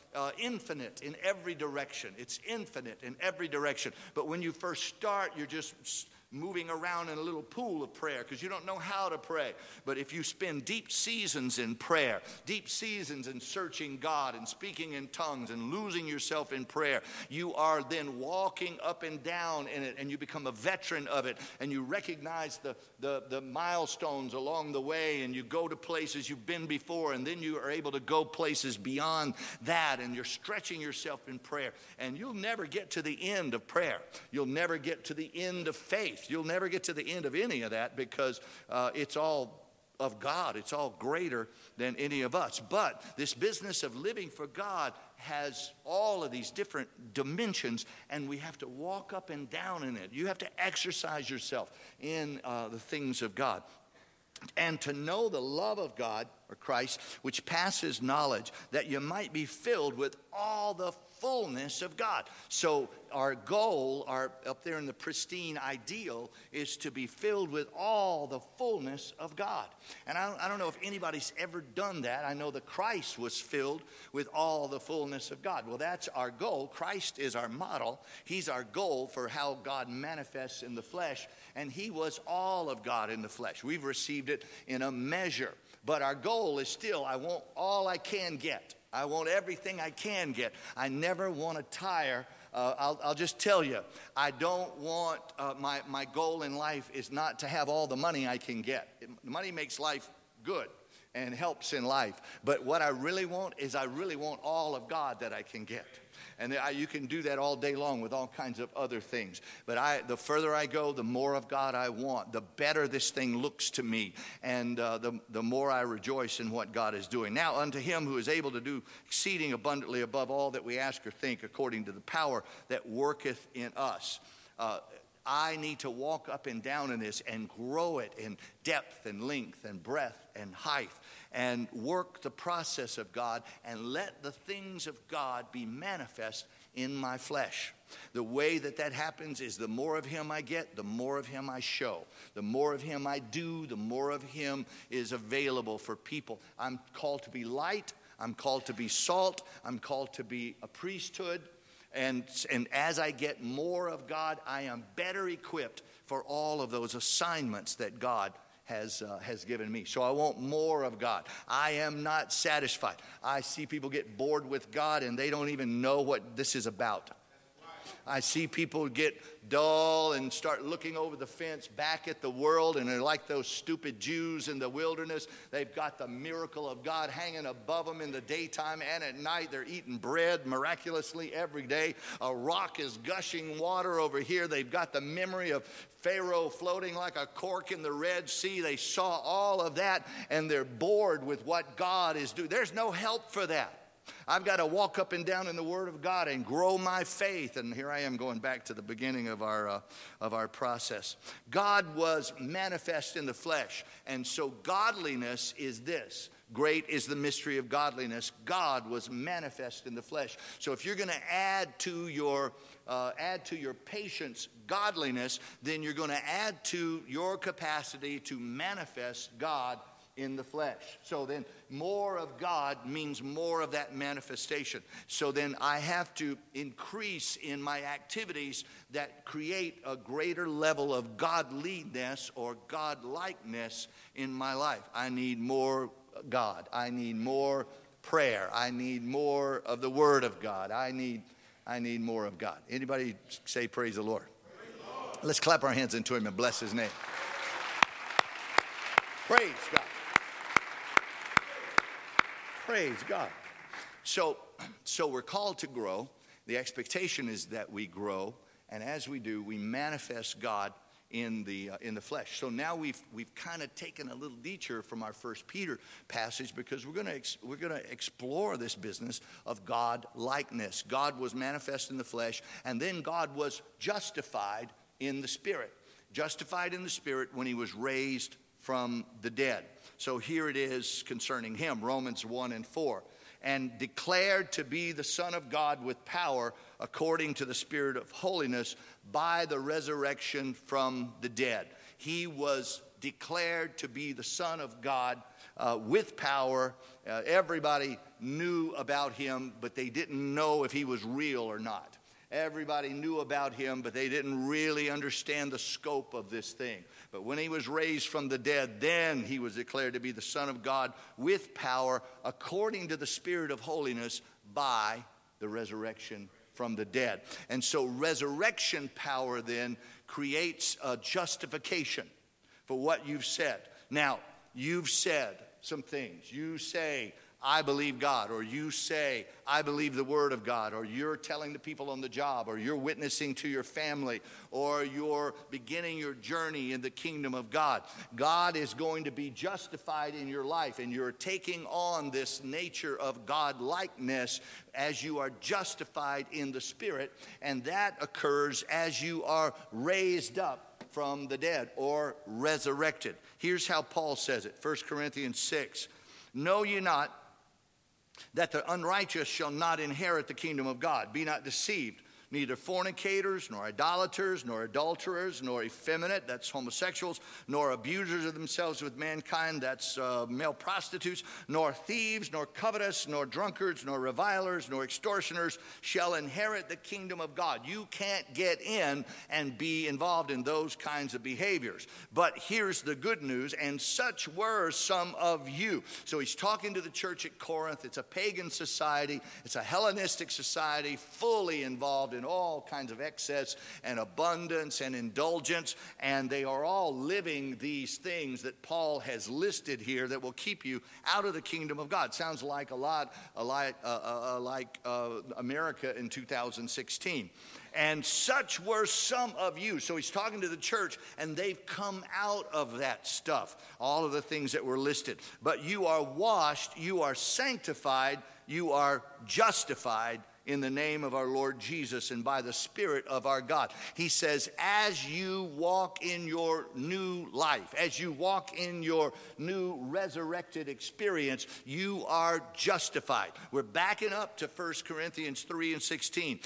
infinite in every direction. It's infinite in every direction. But when you first start, you're just moving around in a little pool of prayer because you don't know how to pray. But if you spend deep seasons in prayer, deep seasons in searching God and speaking in tongues and losing yourself in prayer, you are then walking up and down in it, and you become a veteran of it, and you recognize the milestones along the way, and you go to places you've been before, and then you are able to go places beyond that, and you're stretching yourself in prayer. And you'll never get to the end of prayer. You'll never get to the end of faith. You'll never get to the end of any of that because it's all of God. It's all greater than any of us. But this business of living for God has all of these different dimensions, and we have to walk up and down in it. You have to exercise yourself in the things of God. And to know the love of God, or Christ, which passes knowledge, that you might be filled with all the fullness of God. So our goal, up there in the pristine ideal, is to be filled with all the fullness of God. And I don't know if anybody's ever done that. I know that Christ was filled with all the fullness of God. Well, that's our goal. Christ is our model. He's our goal for how God manifests in the flesh. And he was all of God in the flesh. We've received it in a measure. But our goal is still, I want all I can get. I want everything I can get. I never want to tire. I'll just tell you, I don't want, my goal in life is not to have all the money I can get. Money makes life good and helps in life. But what I really want is I really want all of God that I can get. And you can do that all day long with all kinds of other things. But the further I go, the more of God I want, the better this thing looks to me. And the more I rejoice in what God is doing. Now unto him who is able to do exceeding abundantly above all that we ask or think, according to the power that worketh in us. I need to walk up and down in this and grow it in depth and length and breadth and height, and work the process of God and let the things of God be manifest in my flesh. The way that happens is the more of him I get, the more of him I show. The more of him I do, the more of him is available for people. I'm called to be light. I'm called to be salt. I'm called to be a priesthood. And as I get more of God, I am better equipped for all of those assignments that God has given me. So I want more of God. I am not satisfied. I see people get bored with God and they don't even know what this is about. I see people get dull and start looking over the fence back at the world, and they're like those stupid Jews in the wilderness. They've got the miracle of God hanging above them in the daytime and at night. They're eating bread miraculously every day. A rock is gushing water over here. They've got the memory of Pharaoh floating like a cork in the Red Sea. They saw all of that, and they're bored with what God is doing. There's no help for that. I've got to walk up and down in the Word of God and grow my faith. And here I am going back to the beginning of our process. God was manifest in the flesh. And so godliness is this. Great is the mystery of godliness. God was manifest in the flesh. So if you're going to add to your patience godliness, then you're going to add to your capacity to manifest God in the flesh. So then more of God means more of that manifestation. So then I have to increase in my activities that create a greater level of godliness or godlikeness in my life. I need more God. I need more prayer. I need more of the Word of God. I need more of God. Anybody say praise the Lord? Praise the Lord. Let's clap our hands into him and bless his name. Praise God. Praise God. So we're called to grow. The expectation is that we grow, and as we do, we manifest God in the flesh. So now we've kind of taken a little detour from our 1 Peter passage because we're going to explore this business of God likeness. God was manifest in the flesh, and then God was justified in the Spirit. Justified in the Spirit when he was raised from the dead. So here it is concerning him, Romans 1:4. And declared to be the Son of God with power according to the Spirit of holiness by the resurrection from the dead. He was declared to be the Son of God with power. Everybody knew about him, but they didn't know if he was real or not. Everybody knew about him, but they didn't really understand the scope of this thing. But when he was raised from the dead, then he was declared to be the Son of God with power according to the Spirit of holiness by the resurrection from the dead. And so resurrection power then creates a justification for what you've said. Now, you've said some things. You say, I believe God, or you say, I believe the Word of God, or you're telling the people on the job, or you're witnessing to your family, or you're beginning your journey in the kingdom of God. God is going to be justified in your life, and you're taking on this nature of God-likeness as you are justified in the Spirit, and that occurs as you are raised up from the dead or resurrected. Here's how Paul says it, 1 Corinthians 6. Know ye not that the unrighteous shall not inherit the kingdom of God? Be not deceived. Neither fornicators, nor idolaters, nor adulterers, nor effeminate, that's homosexuals, nor abusers of themselves with mankind, that's male prostitutes, nor thieves, nor covetous, nor drunkards, nor revilers, nor extortioners shall inherit the kingdom of God. You can't get in and be involved in those kinds of behaviors. But here's the good news, and such were some of you. So he's talking to the church at Corinth. It's a pagan society. It's a Hellenistic society, fully involved in all kinds of excess and abundance and indulgence, and they are all living these things that Paul has listed here that will keep you out of the kingdom of God. Sounds like a lot like America in 2016. And such were some of you. So he's talking to the church, and they've come out of that stuff, all of the things that were listed. But you are washed, you are sanctified, you are justified in the name of our Lord Jesus and by the Spirit of our God. He says, as you walk in your new life, as you walk in your new resurrected experience, you are justified. We're backing up to 1 Corinthians 3:16.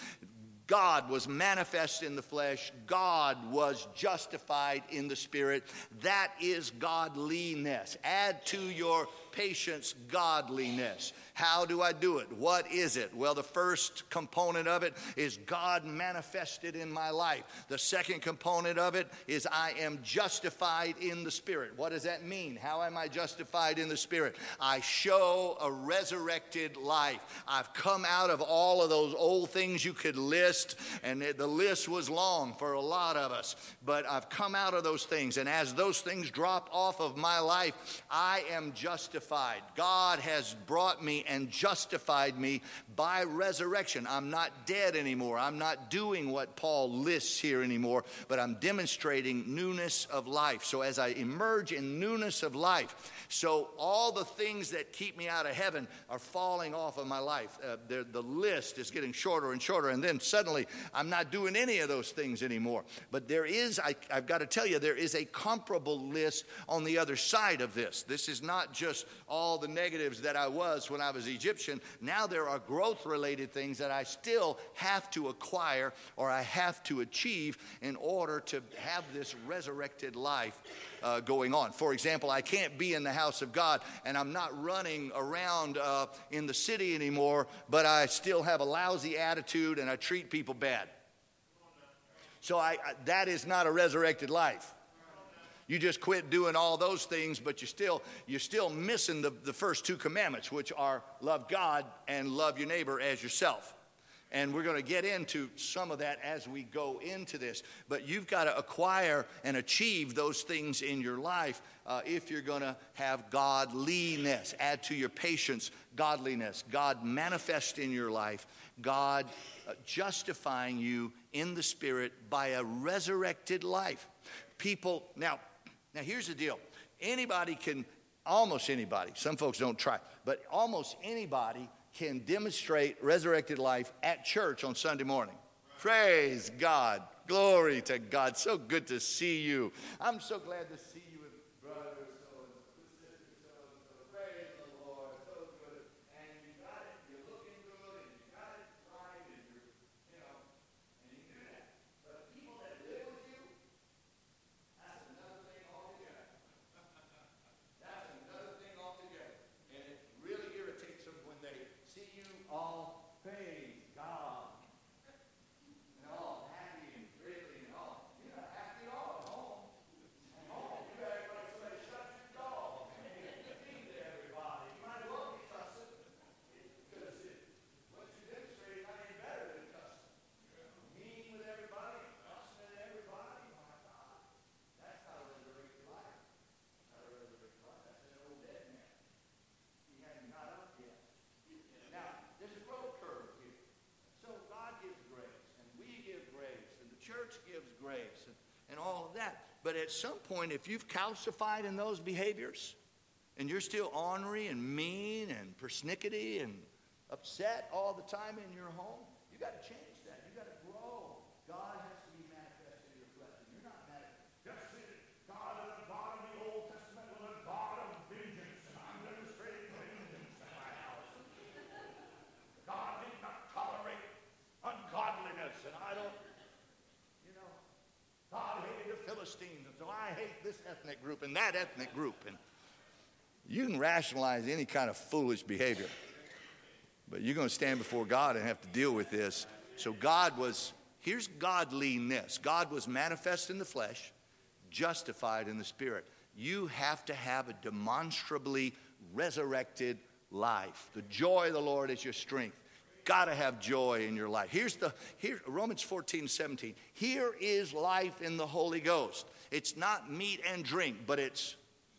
God was manifest in the flesh. God was justified in the Spirit. That is godliness. Add to your patience godliness. How do I do it? What is it? Well, the first component of it is God manifested in my life. The second component of it is I am justified in the Spirit. What does that mean? How am I justified in the Spirit? I show a resurrected life. I've come out of all of those old things you could list, and the list was long for a lot of us. But I've come out of those things, and as those things drop off of my life, I am justified. God has brought me and justified me by resurrection. I'm not dead anymore. I'm not doing what Paul lists here anymore, but I'm demonstrating newness of life. So as I emerge in newness of life, so all the things that keep me out of heaven are falling off of my life. The list is getting shorter and shorter, and then suddenly I'm not doing any of those things anymore. But there is, I've got to tell you, there is a comparable list on the other side of this. This is not just all the negatives that I was when I was Egyptian. Now there are growth-related things that I still have to acquire or I have to achieve in order to have this resurrected life going on. For example, I can't be in the house of God and I'm not running around in the city anymore, but I still have a lousy attitude and I treat people bad. So that is not a resurrected life. You just quit doing all those things, but you're still missing the first two commandments, which are love God and love your neighbor as yourself. And we're going to get into some of that as we go into this. But you've got to acquire and achieve those things in your life if you're going to have godliness. Add to your patience godliness. God manifest in your life. God justifying you in the Spirit by a resurrected life. People, now here's the deal. Almost anybody, some folks don't try, but almost anybody can demonstrate resurrected life at church on Sunday morning. Praise God. Glory to God. So good to see you. I'm so glad to see you with brothers grace and all of that. But at some point, if you've calcified in those behaviors and you're still ornery and mean and persnickety and upset all the time in your home, you got to change that. You got to grow. God has to be manifested in your flesh. And you're not manifested. Just see that God is the God of the Old Testament was a God of vengeance, and I'm demonstrating vengeance in my house. God did not tolerate ungodliness, and I don't, God hated the Philistines, and so I hate this ethnic group and that ethnic group. And you can rationalize any kind of foolish behavior, but you're going to stand before God and have to deal with this. So here's godliness. God was manifest in the flesh, justified in the spirit. You have to have a demonstrably resurrected life. The joy of the Lord is your strength. Got to have joy in your life. Here's Romans 14:17. Here is life in the Holy Ghost. It's not meat and drink, but it's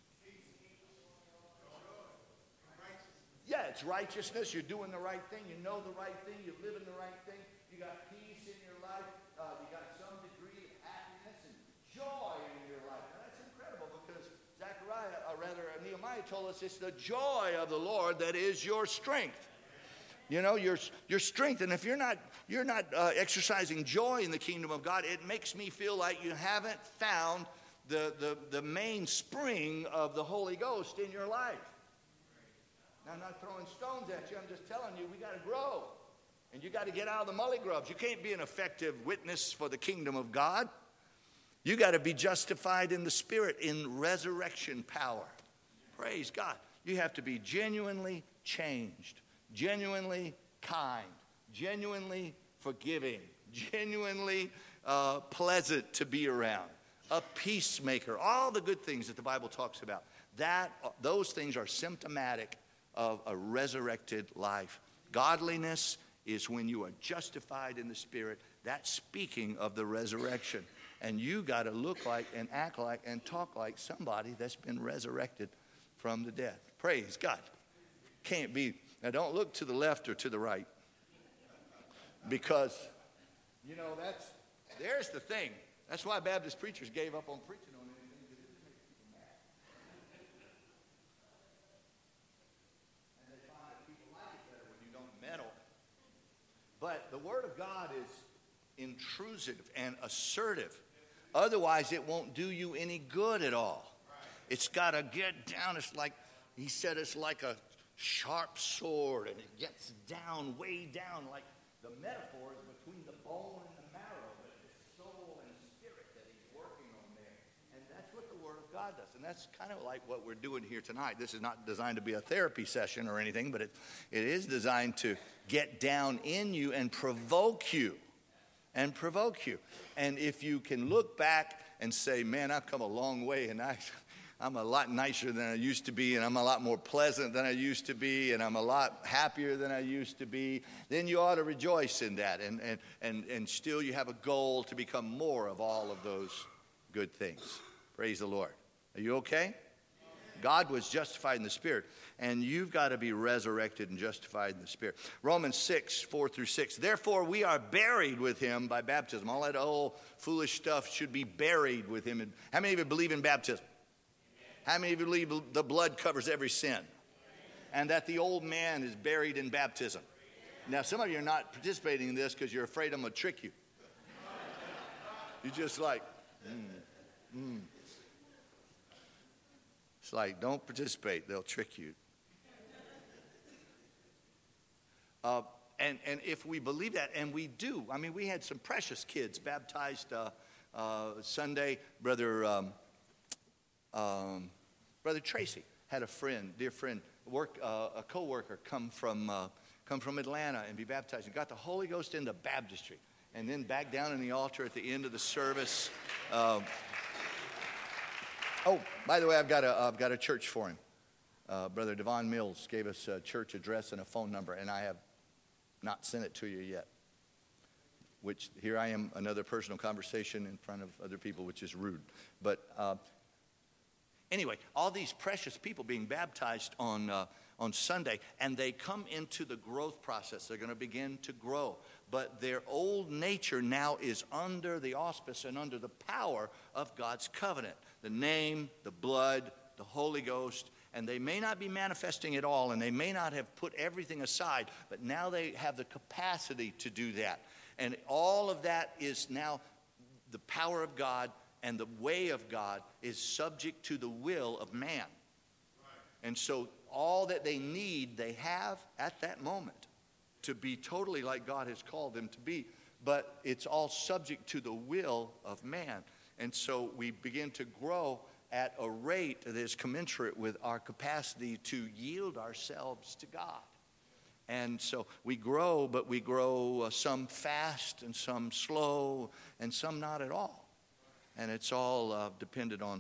righteousness. You're doing the right thing. You know the right thing. You're living the right thing. You got peace in your life. You got some degree of happiness and joy in your life. Now that's incredible because Nehemiah told us it's the joy of the Lord that is your strength. Your strength. And if you're not exercising joy in the kingdom of God, it makes me feel like you haven't found the main spring of the Holy Ghost in your life. Now, I'm not throwing stones at you. I'm just telling you we got to grow. And you got to get out of the mully grubs. You can't be an effective witness for the kingdom of God. You got to be justified in the Spirit, in resurrection power. Praise God. You have to be genuinely changed. Genuinely kind, genuinely forgiving, genuinely pleasant to be around, a peacemaker, all the good things that the Bible talks about. Those things are symptomatic of a resurrected life. Godliness is when you are justified in the Spirit. That's speaking of the resurrection. And you got to look like and act like and talk like somebody that's been resurrected from the dead. Praise God. Can't be. Now, don't look to the left or to the right because, there's the thing. That's why Baptist preachers gave up on preaching on anything because it just makes people mad. And they find that people like it better when you don't meddle. But the Word of God is intrusive and assertive. Otherwise, it won't do you any good at all. It's got to get down. It's like, he said, it's like a sharp sword, and it gets down, way down, like the metaphor is between the bone and the marrow, but it's soul and spirit that he's working on there. And that's what the Word of God does. And that's kind of like what we're doing here tonight. This is not designed to be a therapy session or anything, but it is designed to get down in you and provoke you. And provoke you. And if you can look back and say, man, I've come a long way, and I'm a lot nicer than I used to be, and I'm a lot more pleasant than I used to be, and I'm a lot happier than I used to be, then you ought to rejoice in that. And still you have a goal to become more of all of those good things. Praise the Lord. Are you okay? God was justified in the Spirit, and you've got to be resurrected and justified in the Spirit. Romans 6:4-6. Therefore, we are buried with him by baptism. All that old foolish stuff should be buried with him. And how many of you believe in baptism? How many of you believe the blood covers every sin? And that the old man is buried in baptism? Now, some of you are not participating in this because you're afraid I'm going to trick you. You're just like, It's like, don't participate. They'll trick you. And if we believe that, and we do. I mean, we had some precious kids baptized Sunday. Brother Tracy had a friend, dear friend, a co-worker come from Atlanta and be baptized and got the Holy Ghost in the baptistry, and then back down in the altar at the end of the service. Oh, by the way, I've got a church for him. Brother Devon Mills gave us a church address and a phone number, and I have not sent it to you yet. Which here I am, another personal conversation in front of other people, which is rude. But anyway, all these precious people being baptized on on Sunday, and they come into the growth process. They're going to begin to grow. But their old nature now is under the auspice and under the power of God's covenant. The name, the blood, the Holy Ghost, and they may not be manifesting it all, and they may not have put everything aside, but now they have the capacity to do that. And all of that is now the power of God, and the way of God is subject to the will of man. And so all that they need, they have at that moment to be totally like God has called them to be. But it's all subject to the will of man. And so we begin to grow at a rate that is commensurate with our capacity to yield ourselves to God. And so we grow, but we grow some fast and some slow and some not at all. And it's all dependent on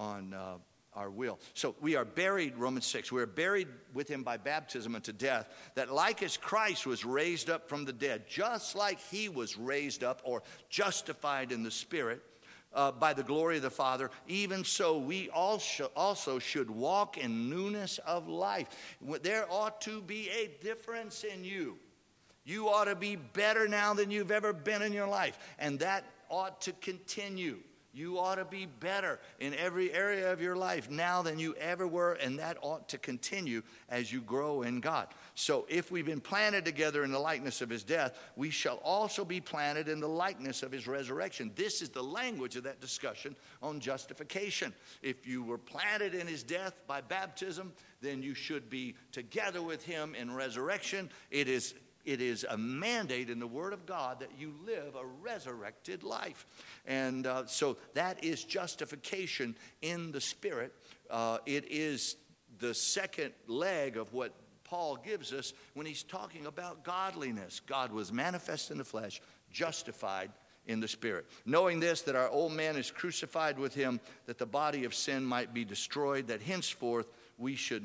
our will. So we are buried, Romans 6, we are buried with him by baptism unto death, that like as Christ was raised up from the dead, just like he was raised up or justified in the Spirit by the glory of the Father, even so we also should walk in newness of life. There ought to be a difference in you. You ought to be better now than you've ever been in your life, and that ought to continue. You ought to be better in every area of your life now than you ever were, and that ought to continue as you grow in God. So if we've been planted together in the likeness of his death, we shall also be planted in the likeness of his resurrection. This is the language of that discussion on justification. If you were planted in his death by baptism, then you should be together with him in resurrection. It is a mandate in the Word of God that you live a resurrected life. And so that is justification in the Spirit. It is the second leg of what Paul gives us when he's talking about godliness. God was manifest in the flesh, justified in the Spirit. Knowing this, that our old man is crucified with him, that the body of sin might be destroyed, that henceforth we should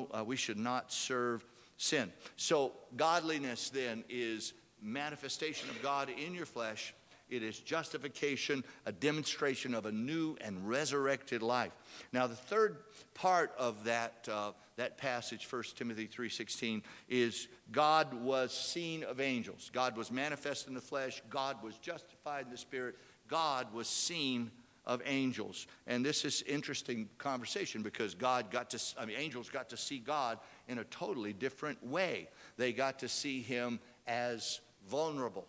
not serve sin. So godliness then is manifestation of God in your flesh. It is justification, a demonstration of a new and resurrected life. Now the third part of that passage, 1 Timothy 3:16, is God was seen of angels. God was manifest in the flesh. God was justified in the Spirit. God was seen of angels. And this is interesting conversation because angels got to see God in a totally different way. They got to see him as vulnerable,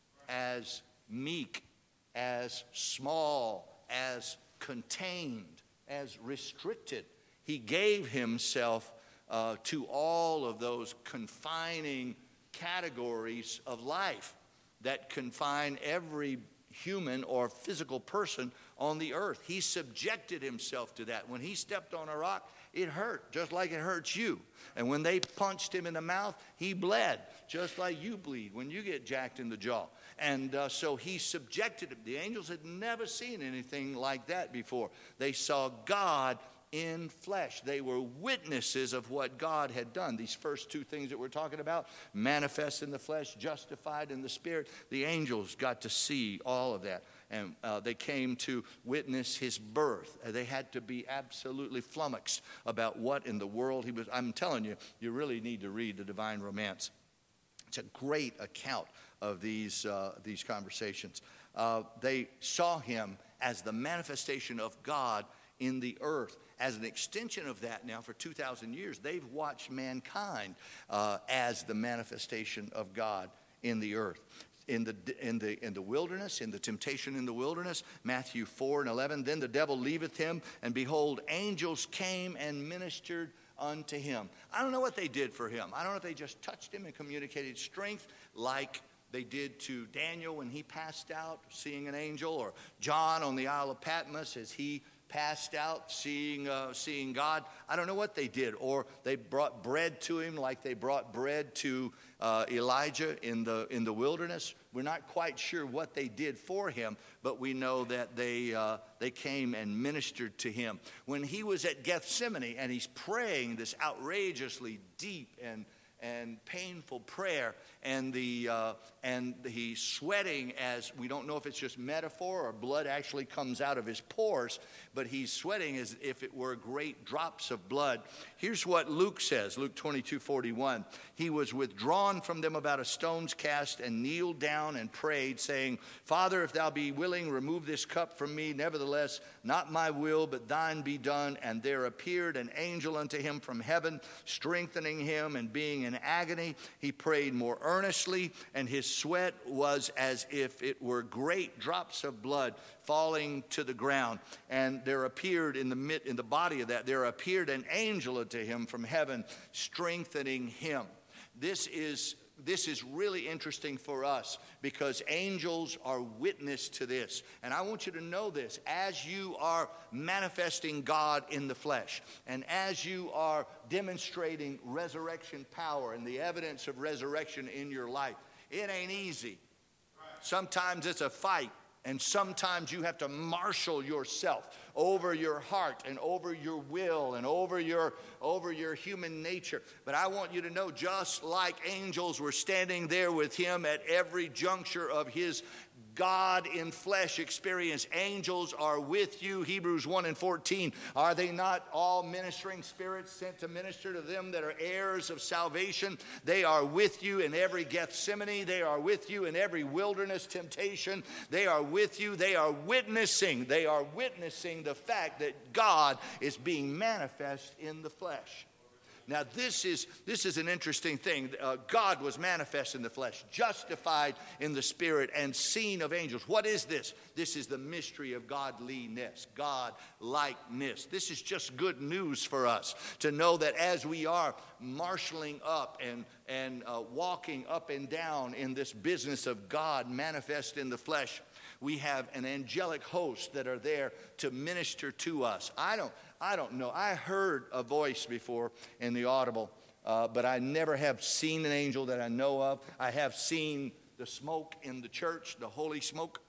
as meek, as small, as contained, as restricted. He gave himself to all of those confining categories of life that confine every human or physical person on the earth. He subjected himself to that. When he stepped on a rock, it hurt, just like it hurts you. And when they punched him in the mouth, he bled, just like you bleed when you get jacked in the jaw. And so he subjected him. The angels had never seen anything like that before. They saw God in flesh. They were witnesses of what God had done. These first two things that we're talking about, manifest in the flesh, justified in the Spirit, the angels got to see all of that. And they came to witness his birth. They had to be absolutely flummoxed about what in the world he was. I'm telling you, you really need to read The Divine Romance. It's a great account of these conversations. They saw him as the manifestation of God in the earth. As an extension of that now for 2,000 years, they've watched mankind as the manifestation of God in the earth. In the wilderness, in the temptation in the wilderness, Matthew 4:11, then the devil leaveth him, and behold, angels came and ministered unto him. I don't know what they did for him. I don't know if they just touched him and communicated strength like they did to Daniel when he passed out, seeing an angel, or John on the Isle of Patmos as he passed out, seeing God. I don't know what they did. Or they brought bread to him like they brought bread to Elijah in the wilderness. We're not quite sure what they did for him, but we know that they came and ministered to him. When he was at Gethsemane and he's praying this outrageously deep and painful prayer, and he's sweating, as we don't know if it's just metaphor or blood actually comes out of his pores, but he's sweating as if it were great drops of blood. Here's what Luke says, Luke 22:41. He was withdrawn from them about a stone's cast and kneeled down and prayed, saying, Father, if thou be willing, remove this cup from me. Nevertheless, not my will, but thine be done. And there appeared an angel unto him from heaven, strengthening him, and being in agony, he prayed more earnestly, and his sweat was as if it were great drops of blood falling to the ground. And there appeared in the body of that, there appeared an angel unto him from heaven, strengthening him. This is really interesting for us because angels are witness to this. And I want you to know this. As you are manifesting God in the flesh, and as you are demonstrating resurrection power and the evidence of resurrection in your life, it ain't easy. Sometimes it's a fight. And sometimes you have to marshal yourself over your heart and over your will and over your human nature. But I want you to know, just like angels were standing there with him at every juncture of his God in flesh experience, angels are with you. Hebrews 1:14. Are they not all ministering spirits sent to minister to them that are heirs of salvation? They are with you in every Gethsemane. They are with you in every wilderness temptation. They are with you. They are witnessing. They are witnessing the fact that God is being manifest in the flesh. Now, this is an interesting thing. God was manifest in the flesh, justified in the spirit, and seen of angels. What is this? This is the mystery of godliness, God-likeness. This is just good news for us to know that as we are marshaling up and walking up and down in this business of God manifest in the flesh, we have an angelic host that are there to minister to us. I don't know. I heard a voice before in the audible, but I never have seen an angel that I know of. I have seen the smoke in the church, the holy smoke,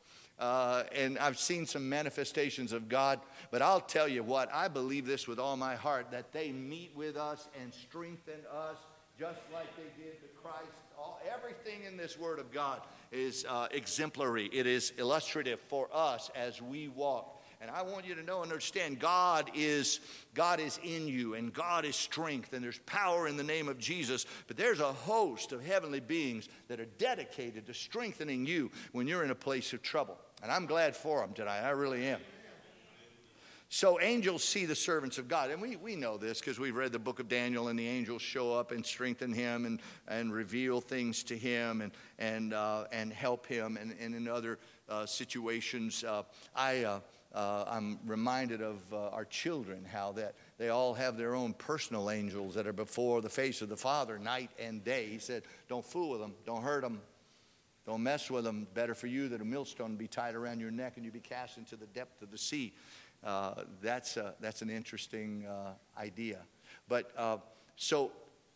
and I've seen some manifestations of God. But I'll tell you what, I believe this with all my heart, that they meet with us and strengthen us just like they did to Christ. Everything in this Word of God is exemplary. It is illustrative for us as we walk. And I want you to know and understand, God is in you, and God is strength, and there's power in the name of Jesus. But there's a host of heavenly beings that are dedicated to strengthening you when you're in a place of trouble. And I'm glad for them tonight. I really am. So angels see the servants of God. And we know this because we've read the book of Daniel, and the angels show up and strengthen him and reveal things to him and help him. And in other situations, I'm reminded of our children, how that they all have their own personal angels that are before the face of the Father night and day. He said, don't fool with them. Don't hurt them. Don't mess with them. Better for you that a millstone be tied around your neck and you be cast into the depth of the sea. That's an interesting idea. But so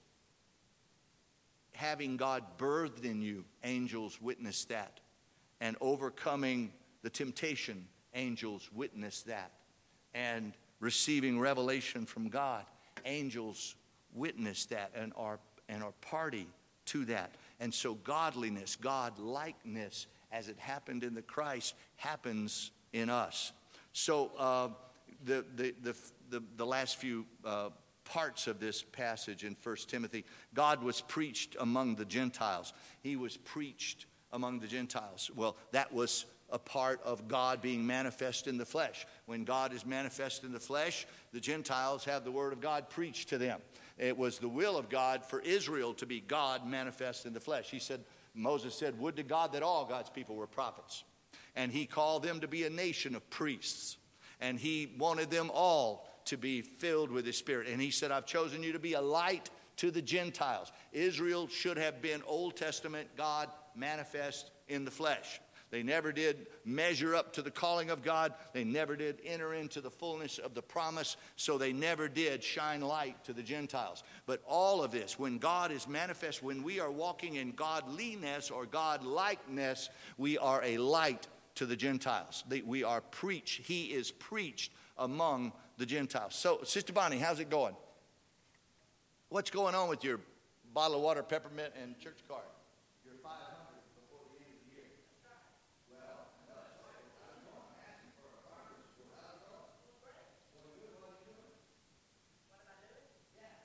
having God birthed in you, angels witness that. And overcoming the temptation, angels witness that. And receiving revelation from God, angels witness that and are party to that. And so godliness, God-likeness, as it happened in the Christ, happens in us. So the last few parts of this passage in 1 Timothy, God was preached among the Gentiles. He was preached among the Gentiles. Well, that was a part of God being manifest in the flesh. When God is manifest in the flesh, the Gentiles have the word of God preached to them. It was the will of God for Israel to be God manifest in the flesh. Moses said, would to God that all God's people were prophets. And he called them to be a nation of priests. And he wanted them all to be filled with his Spirit. And he said, I've chosen you to be a light to the Gentiles. Israel should have been Old Testament God manifest in the flesh. They never did measure up to the calling of God. They never did enter into the fullness of the promise. So they never did shine light to the Gentiles. But all of this, when God is manifest, when we are walking in godliness or God-likeness, we are a light to the Gentiles. We are preached. He is preached among the Gentiles. So, Sister Bonnie, how's it going? What's going on with your bottle of water, peppermint, and church card. You're 500 before the end of the year. Well, I'm asking for a farmer's report. How's it going? Well, good. What are you doing? What am I doing? Yeah.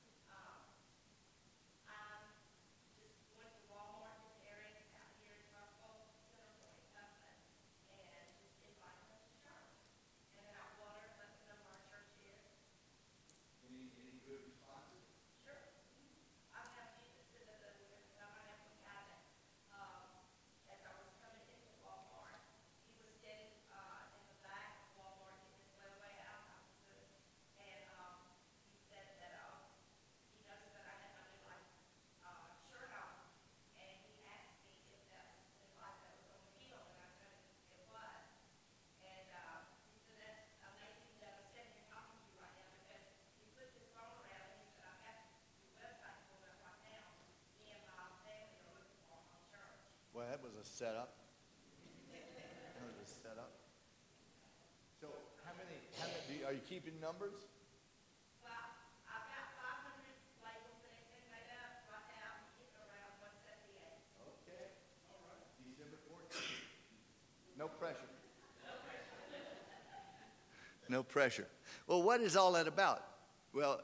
I just went to Walmart in the area out here in Charlotte, Center Point, Tubman, and just invited them to church. And then out water, let them know where our church is. Any good responses? Sure. I have people sit at the window. I have one guy that, as I was coming into Walmart, he was standing in the back of Walmart, getting his way out. I was good. And he said that he noticed that I had my new like shirt on, and he asked me if that was the light that was on the heel, and I told him it was. And he said, that's amazing that I'm sitting here talking to you right now, because he put his phone around and he said, I've got your website pulled up right now. Me and my family are looking for a home church. Well, that was a setup. That was a setup. So, how many are you keeping numbers? Well, I've got 500 labels that have been made up. Right now, I'm getting around 178. Okay. All right. December 14th. No pressure. No pressure. Well, what is all that about? Well,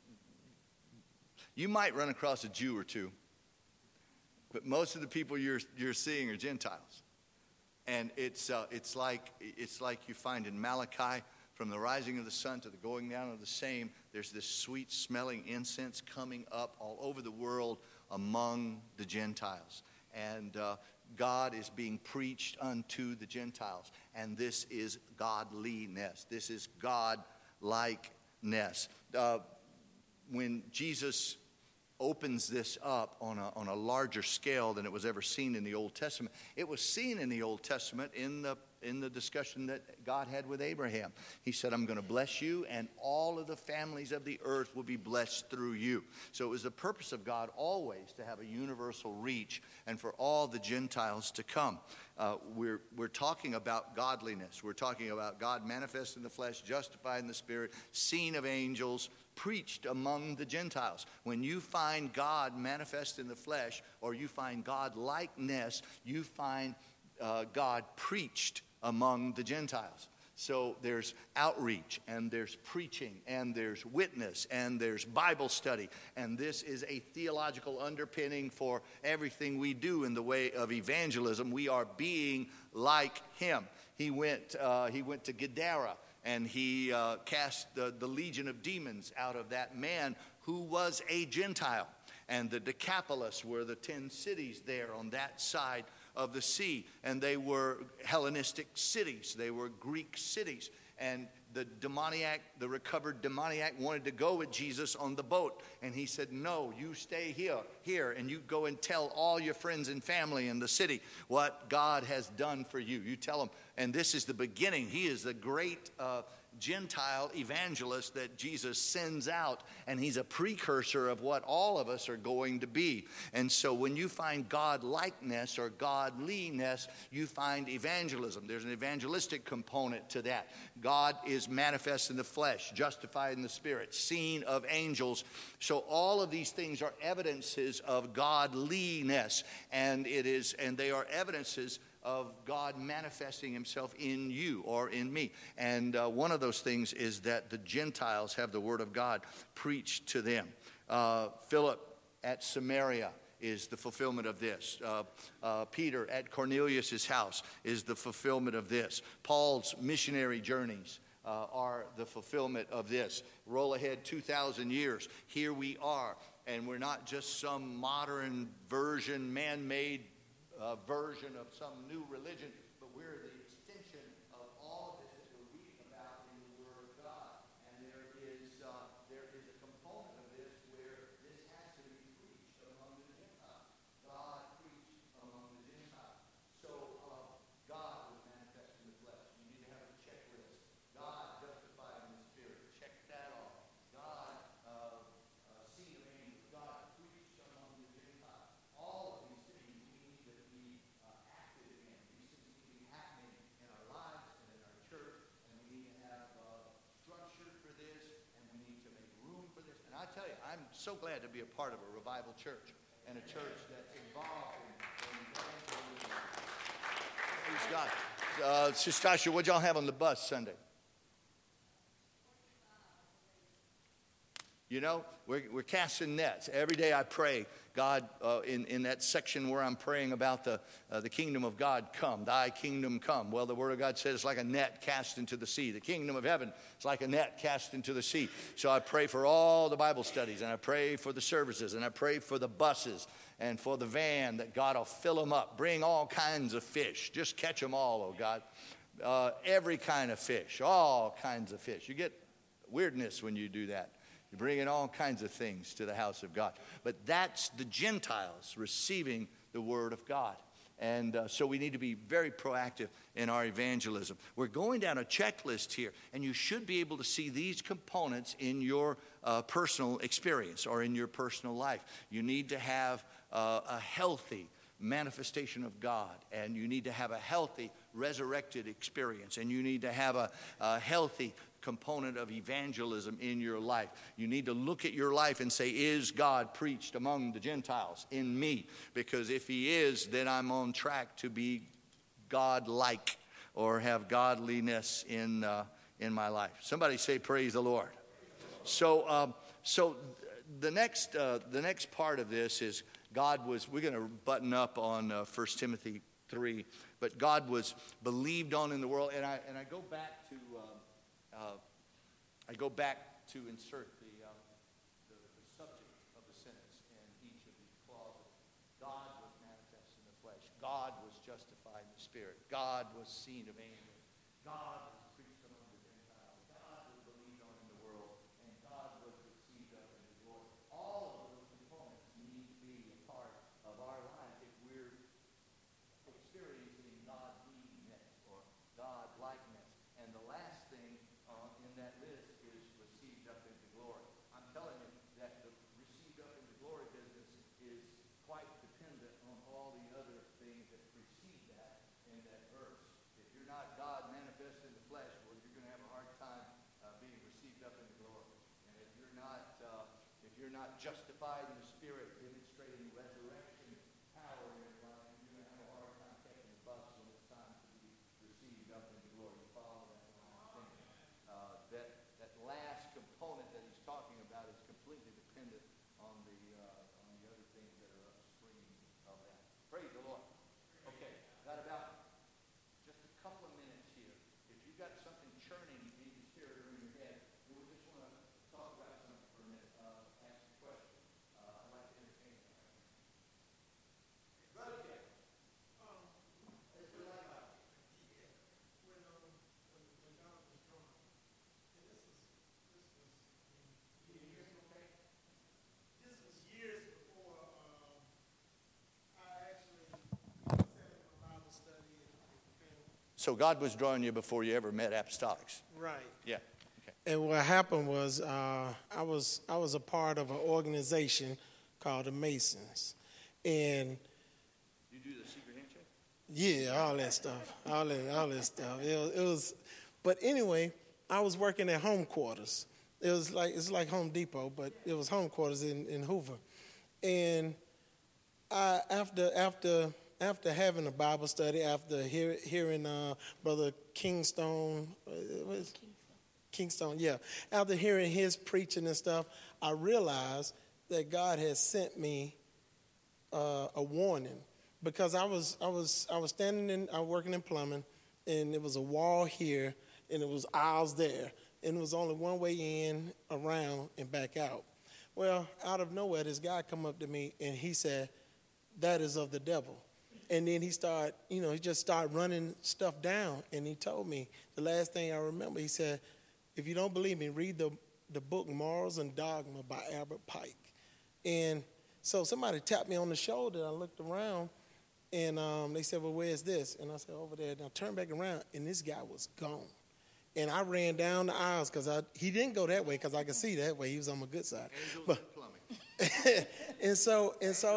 you might run across a Jew or two, but most of the people you're seeing are Gentiles. And it's like you find in Malachi, from the rising of the sun to the going down of the same, there's this sweet smelling incense coming up all over the world among the Gentiles. And God is being preached unto the Gentiles. And this is godliness. This is God-likeness. When Jesus opens this up on a larger scale than it was ever seen in the Old Testament, it was seen in the Old Testament in the discussion that God had with Abraham. He said, I'm going to bless you, and all of the families of the earth will be blessed through you. So it was the purpose of God always to have a universal reach and for all the Gentiles to come. We're talking about godliness. We're talking about God manifest in the flesh, justified in the spirit, seen of angels, preached among the Gentiles. When you find God manifest in the flesh, or you find God likeness, you find God preached among the Gentiles. So there's outreach, and there's preaching, and there's witness, and there's Bible study. And this is a theological underpinning for everything we do in the way of evangelism. We are being like him. He went to Gadara, and he cast the legion of demons out of that man who was a Gentile. And the Decapolis were the 10 cities there on that side of the sea, and they were Hellenistic cities. They were Greek cities. And the recovered demoniac wanted to go with Jesus on the boat, and he said, no, you stay here, and you go and tell all your friends and family in the city what God has done for you. You tell them, and this is the beginning. He is the great Gentile evangelist that Jesus sends out, and he's a precursor of what all of us are going to be. And so when you find God-likeness or godliness, you find evangelism. There's an evangelistic component to that. God is manifest in the flesh, justified in the spirit, seen of angels. So all of these things are evidences of godliness, and they are evidences of God manifesting himself in you or in me. And one of those things is that the Gentiles have the word of God preached to them. Philip at Samaria is the fulfillment of this. Peter at Cornelius' house is the fulfillment of this. Paul's missionary journeys are the fulfillment of this. Roll ahead 2,000 years. Here we are, and we're not just some modern version, man-made version of some new religion, but we're the extension of all of this that we're reading about in the Word of God. And there is a component of this where this has to be preached among the Gentiles. God preached among the Gentiles. So God was manifest in the flesh. You need to have a checklist. God justified in the spirit. Check that off. God seen of angels. God preached among the Gentiles. All of these things we need to be active in. These things need to so glad to be a part of a revival church and a church that's involved in evangelism. Praise God. Sister Tasha, what'd y'all have on the bus Sunday? You know, we're casting nets. Every day I pray, God, in that section where I'm praying about the kingdom of God come, thy kingdom come. Well, the word of God says it's like a net cast into the sea. The kingdom of heaven is like a net cast into the sea. So I pray for all the Bible studies, and I pray for the services, and I pray for the buses and for the van, that God will fill them up. Bring all kinds of fish. Just catch them all, oh God. Every kind of fish, all kinds of fish. You get weirdness when you do that. You're bringing all kinds of things to the house of God. But that's the Gentiles receiving the word of God. And so we need to be very proactive in our evangelism. We're going down a checklist here, and you should be able to see these components in your personal experience or in your personal life. You need to have a healthy manifestation of God, and you need to have a healthy resurrected experience, and you need to have a healthy component of evangelism in your life. You need to look at your life and say, is God preached among the Gentiles in me? Because if he is, then I'm on track to be God-like or have godliness in my life. Somebody say, praise the Lord. So the next part of this is we're going to button up on 1 Timothy 3, but God was believed on in the world. And I go back to insert the subject of the sentence in each of these clauses. God was manifest in the flesh. God was justified in the spirit. God was seen of angels. God was preached among the Gentiles. God was believed on in the world. And God was received up into glory. All of those components need to be a part of our life if we're experiencing God-likeness or God-likeness. And the last thing in that list is received up into glory. I'm telling you that the received up into glory business is quite dependent on all the other things that precede that in that verse. If you're not God manifest in the flesh, well, you're going to have a hard time being received up into glory. And if you're not justified in the spirit, demonstrating resurrection power in your life, you're going to have a hard time taking the bus when it's time to be received up into glory. Follow that line of thinking. That last component that he's talking about is completely dependent on the other things that are upstream of that. Praise the Lord. Okay, got about just a couple of minutes here. If you've got something churning in your spirit or in your head, we would just want to talk about something for a minute. Ask a question. I'd like to entertain that. Brother Jeff. So God was drawing you before you ever met apostolics. Right. Yeah. Okay. And what happened was I was a part of an organization called the Masons, and You do the secret handshake? yeah, all that stuff, all that stuff. It was, but anyway, I was working at home quarters. It's like Home Depot, but it was home quarters in Hoover, and after having a Bible study, after hearing Brother Kingstone, yeah, after hearing his preaching and stuff, I realized that God had sent me a warning, because I was working in plumbing, and it was a wall here, and it was aisles there, and it was only one way in, around, and back out. Well, out of nowhere, this guy come up to me, and he said, "That is of the devil." And then he just started running stuff down. And he told me, the last thing I remember, he said, if you don't believe me, read the book Morals and Dogma by Albert Pike. And so somebody tapped me on the shoulder. I looked around, and they said, well, where's this? And I said, over there. And I turned back around, and this guy was gone. And I ran down the aisles, because he didn't go that way, because I could see that way. He was on my good side. But, and so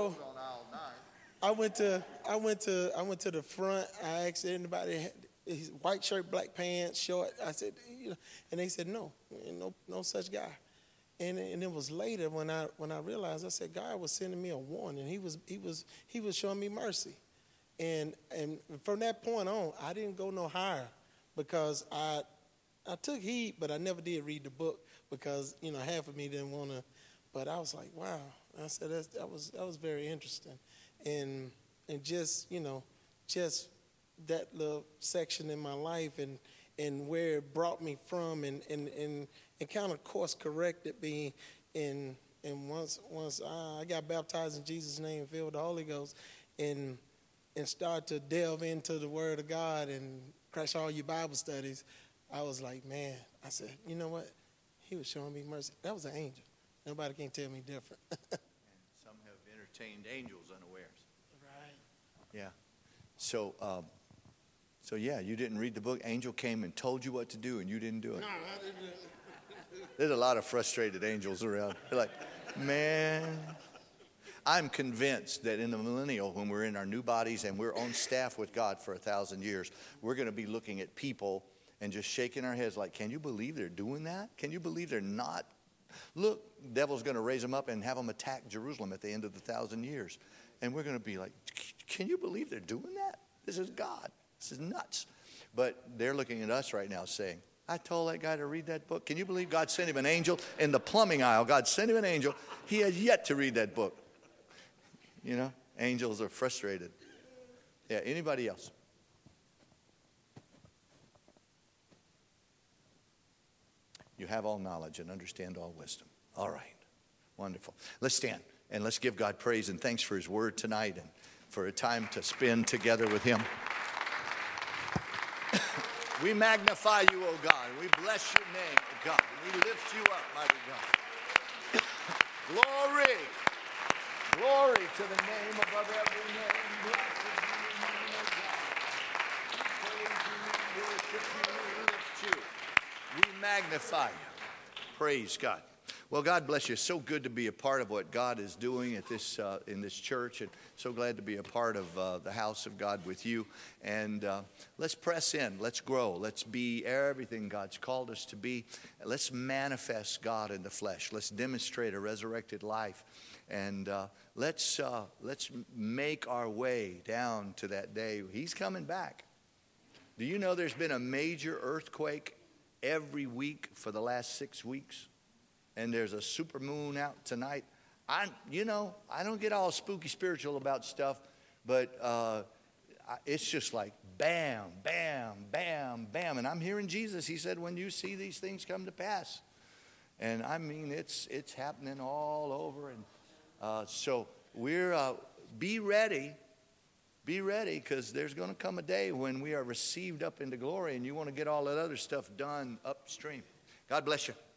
I went to the front. I asked anybody, his white shirt, black pants, short. I said, and they said no such guy. And it was later when I realized, I said, God was sending me a warning. He was showing me mercy. And from that point on, I didn't go no higher because I took heed, but I never did read the book because, half of me didn't want to. But I was like, wow. I said, that was very interesting. And just, just that little section in my life and where it brought me from and kind of course corrected me. And once I got baptized in Jesus' name and filled with the Holy Ghost and start to delve into the Word of God and crash all your Bible studies, I was like, man, I said, you know what? He was showing me mercy. That was an angel. Nobody can tell me different. And some have entertained angels unawares. Right. Yeah. So yeah, you didn't read the book. Angel came and told you what to do, and you didn't do it. No, I didn't do it. There's a lot of frustrated angels around. They're like, man. I'm convinced that in the millennial, when we're in our new bodies and we're on staff with God for 1,000 years, we're going to be looking at people and just shaking our heads like, can you believe they're doing that? Can you believe they're not? Look, the devil's going to raise them up and have them attack Jerusalem at the end of the 1,000 years. And we're going to be like, can you believe they're doing that? This is God. This is nuts. But they're looking at us right now saying, I told that guy to read that book. Can you believe God sent him an angel in the plumbing aisle? God sent him an angel. He has yet to read that book. Angels are frustrated. Yeah, anybody else? You have all knowledge and understand all wisdom. All right. Wonderful. Let's stand and let's give God praise and thanks for his word tonight and for a time to spend together with him. We magnify you, O God. We bless your name, O God. We lift you up, mighty God. Glory. Glory to the name above every name. Blessed be the name of God. We praise you, we worship you, we lift you. We magnify you. Praise God. Well, God bless you. It's so good to be a part of what God is doing at this in this church, and so glad to be a part of the house of God with you. And let's press in. Let's grow. Let's be everything God's called us to be. Let's manifest God in the flesh. Let's demonstrate a resurrected life. And let's make our way down to that day. He's coming back. Do you know there's been a major earthquake every week for the last 6 weeks? And there's a super moon out tonight. I don't get all spooky spiritual about stuff, but it's just like bam, bam, bam, bam. And I'm hearing Jesus. He said, when you see these things come to pass. And I mean, it's happening all over. And so we're, be ready, because there's going to come a day when we are received up into glory, and you want to get all that other stuff done upstream. God bless you.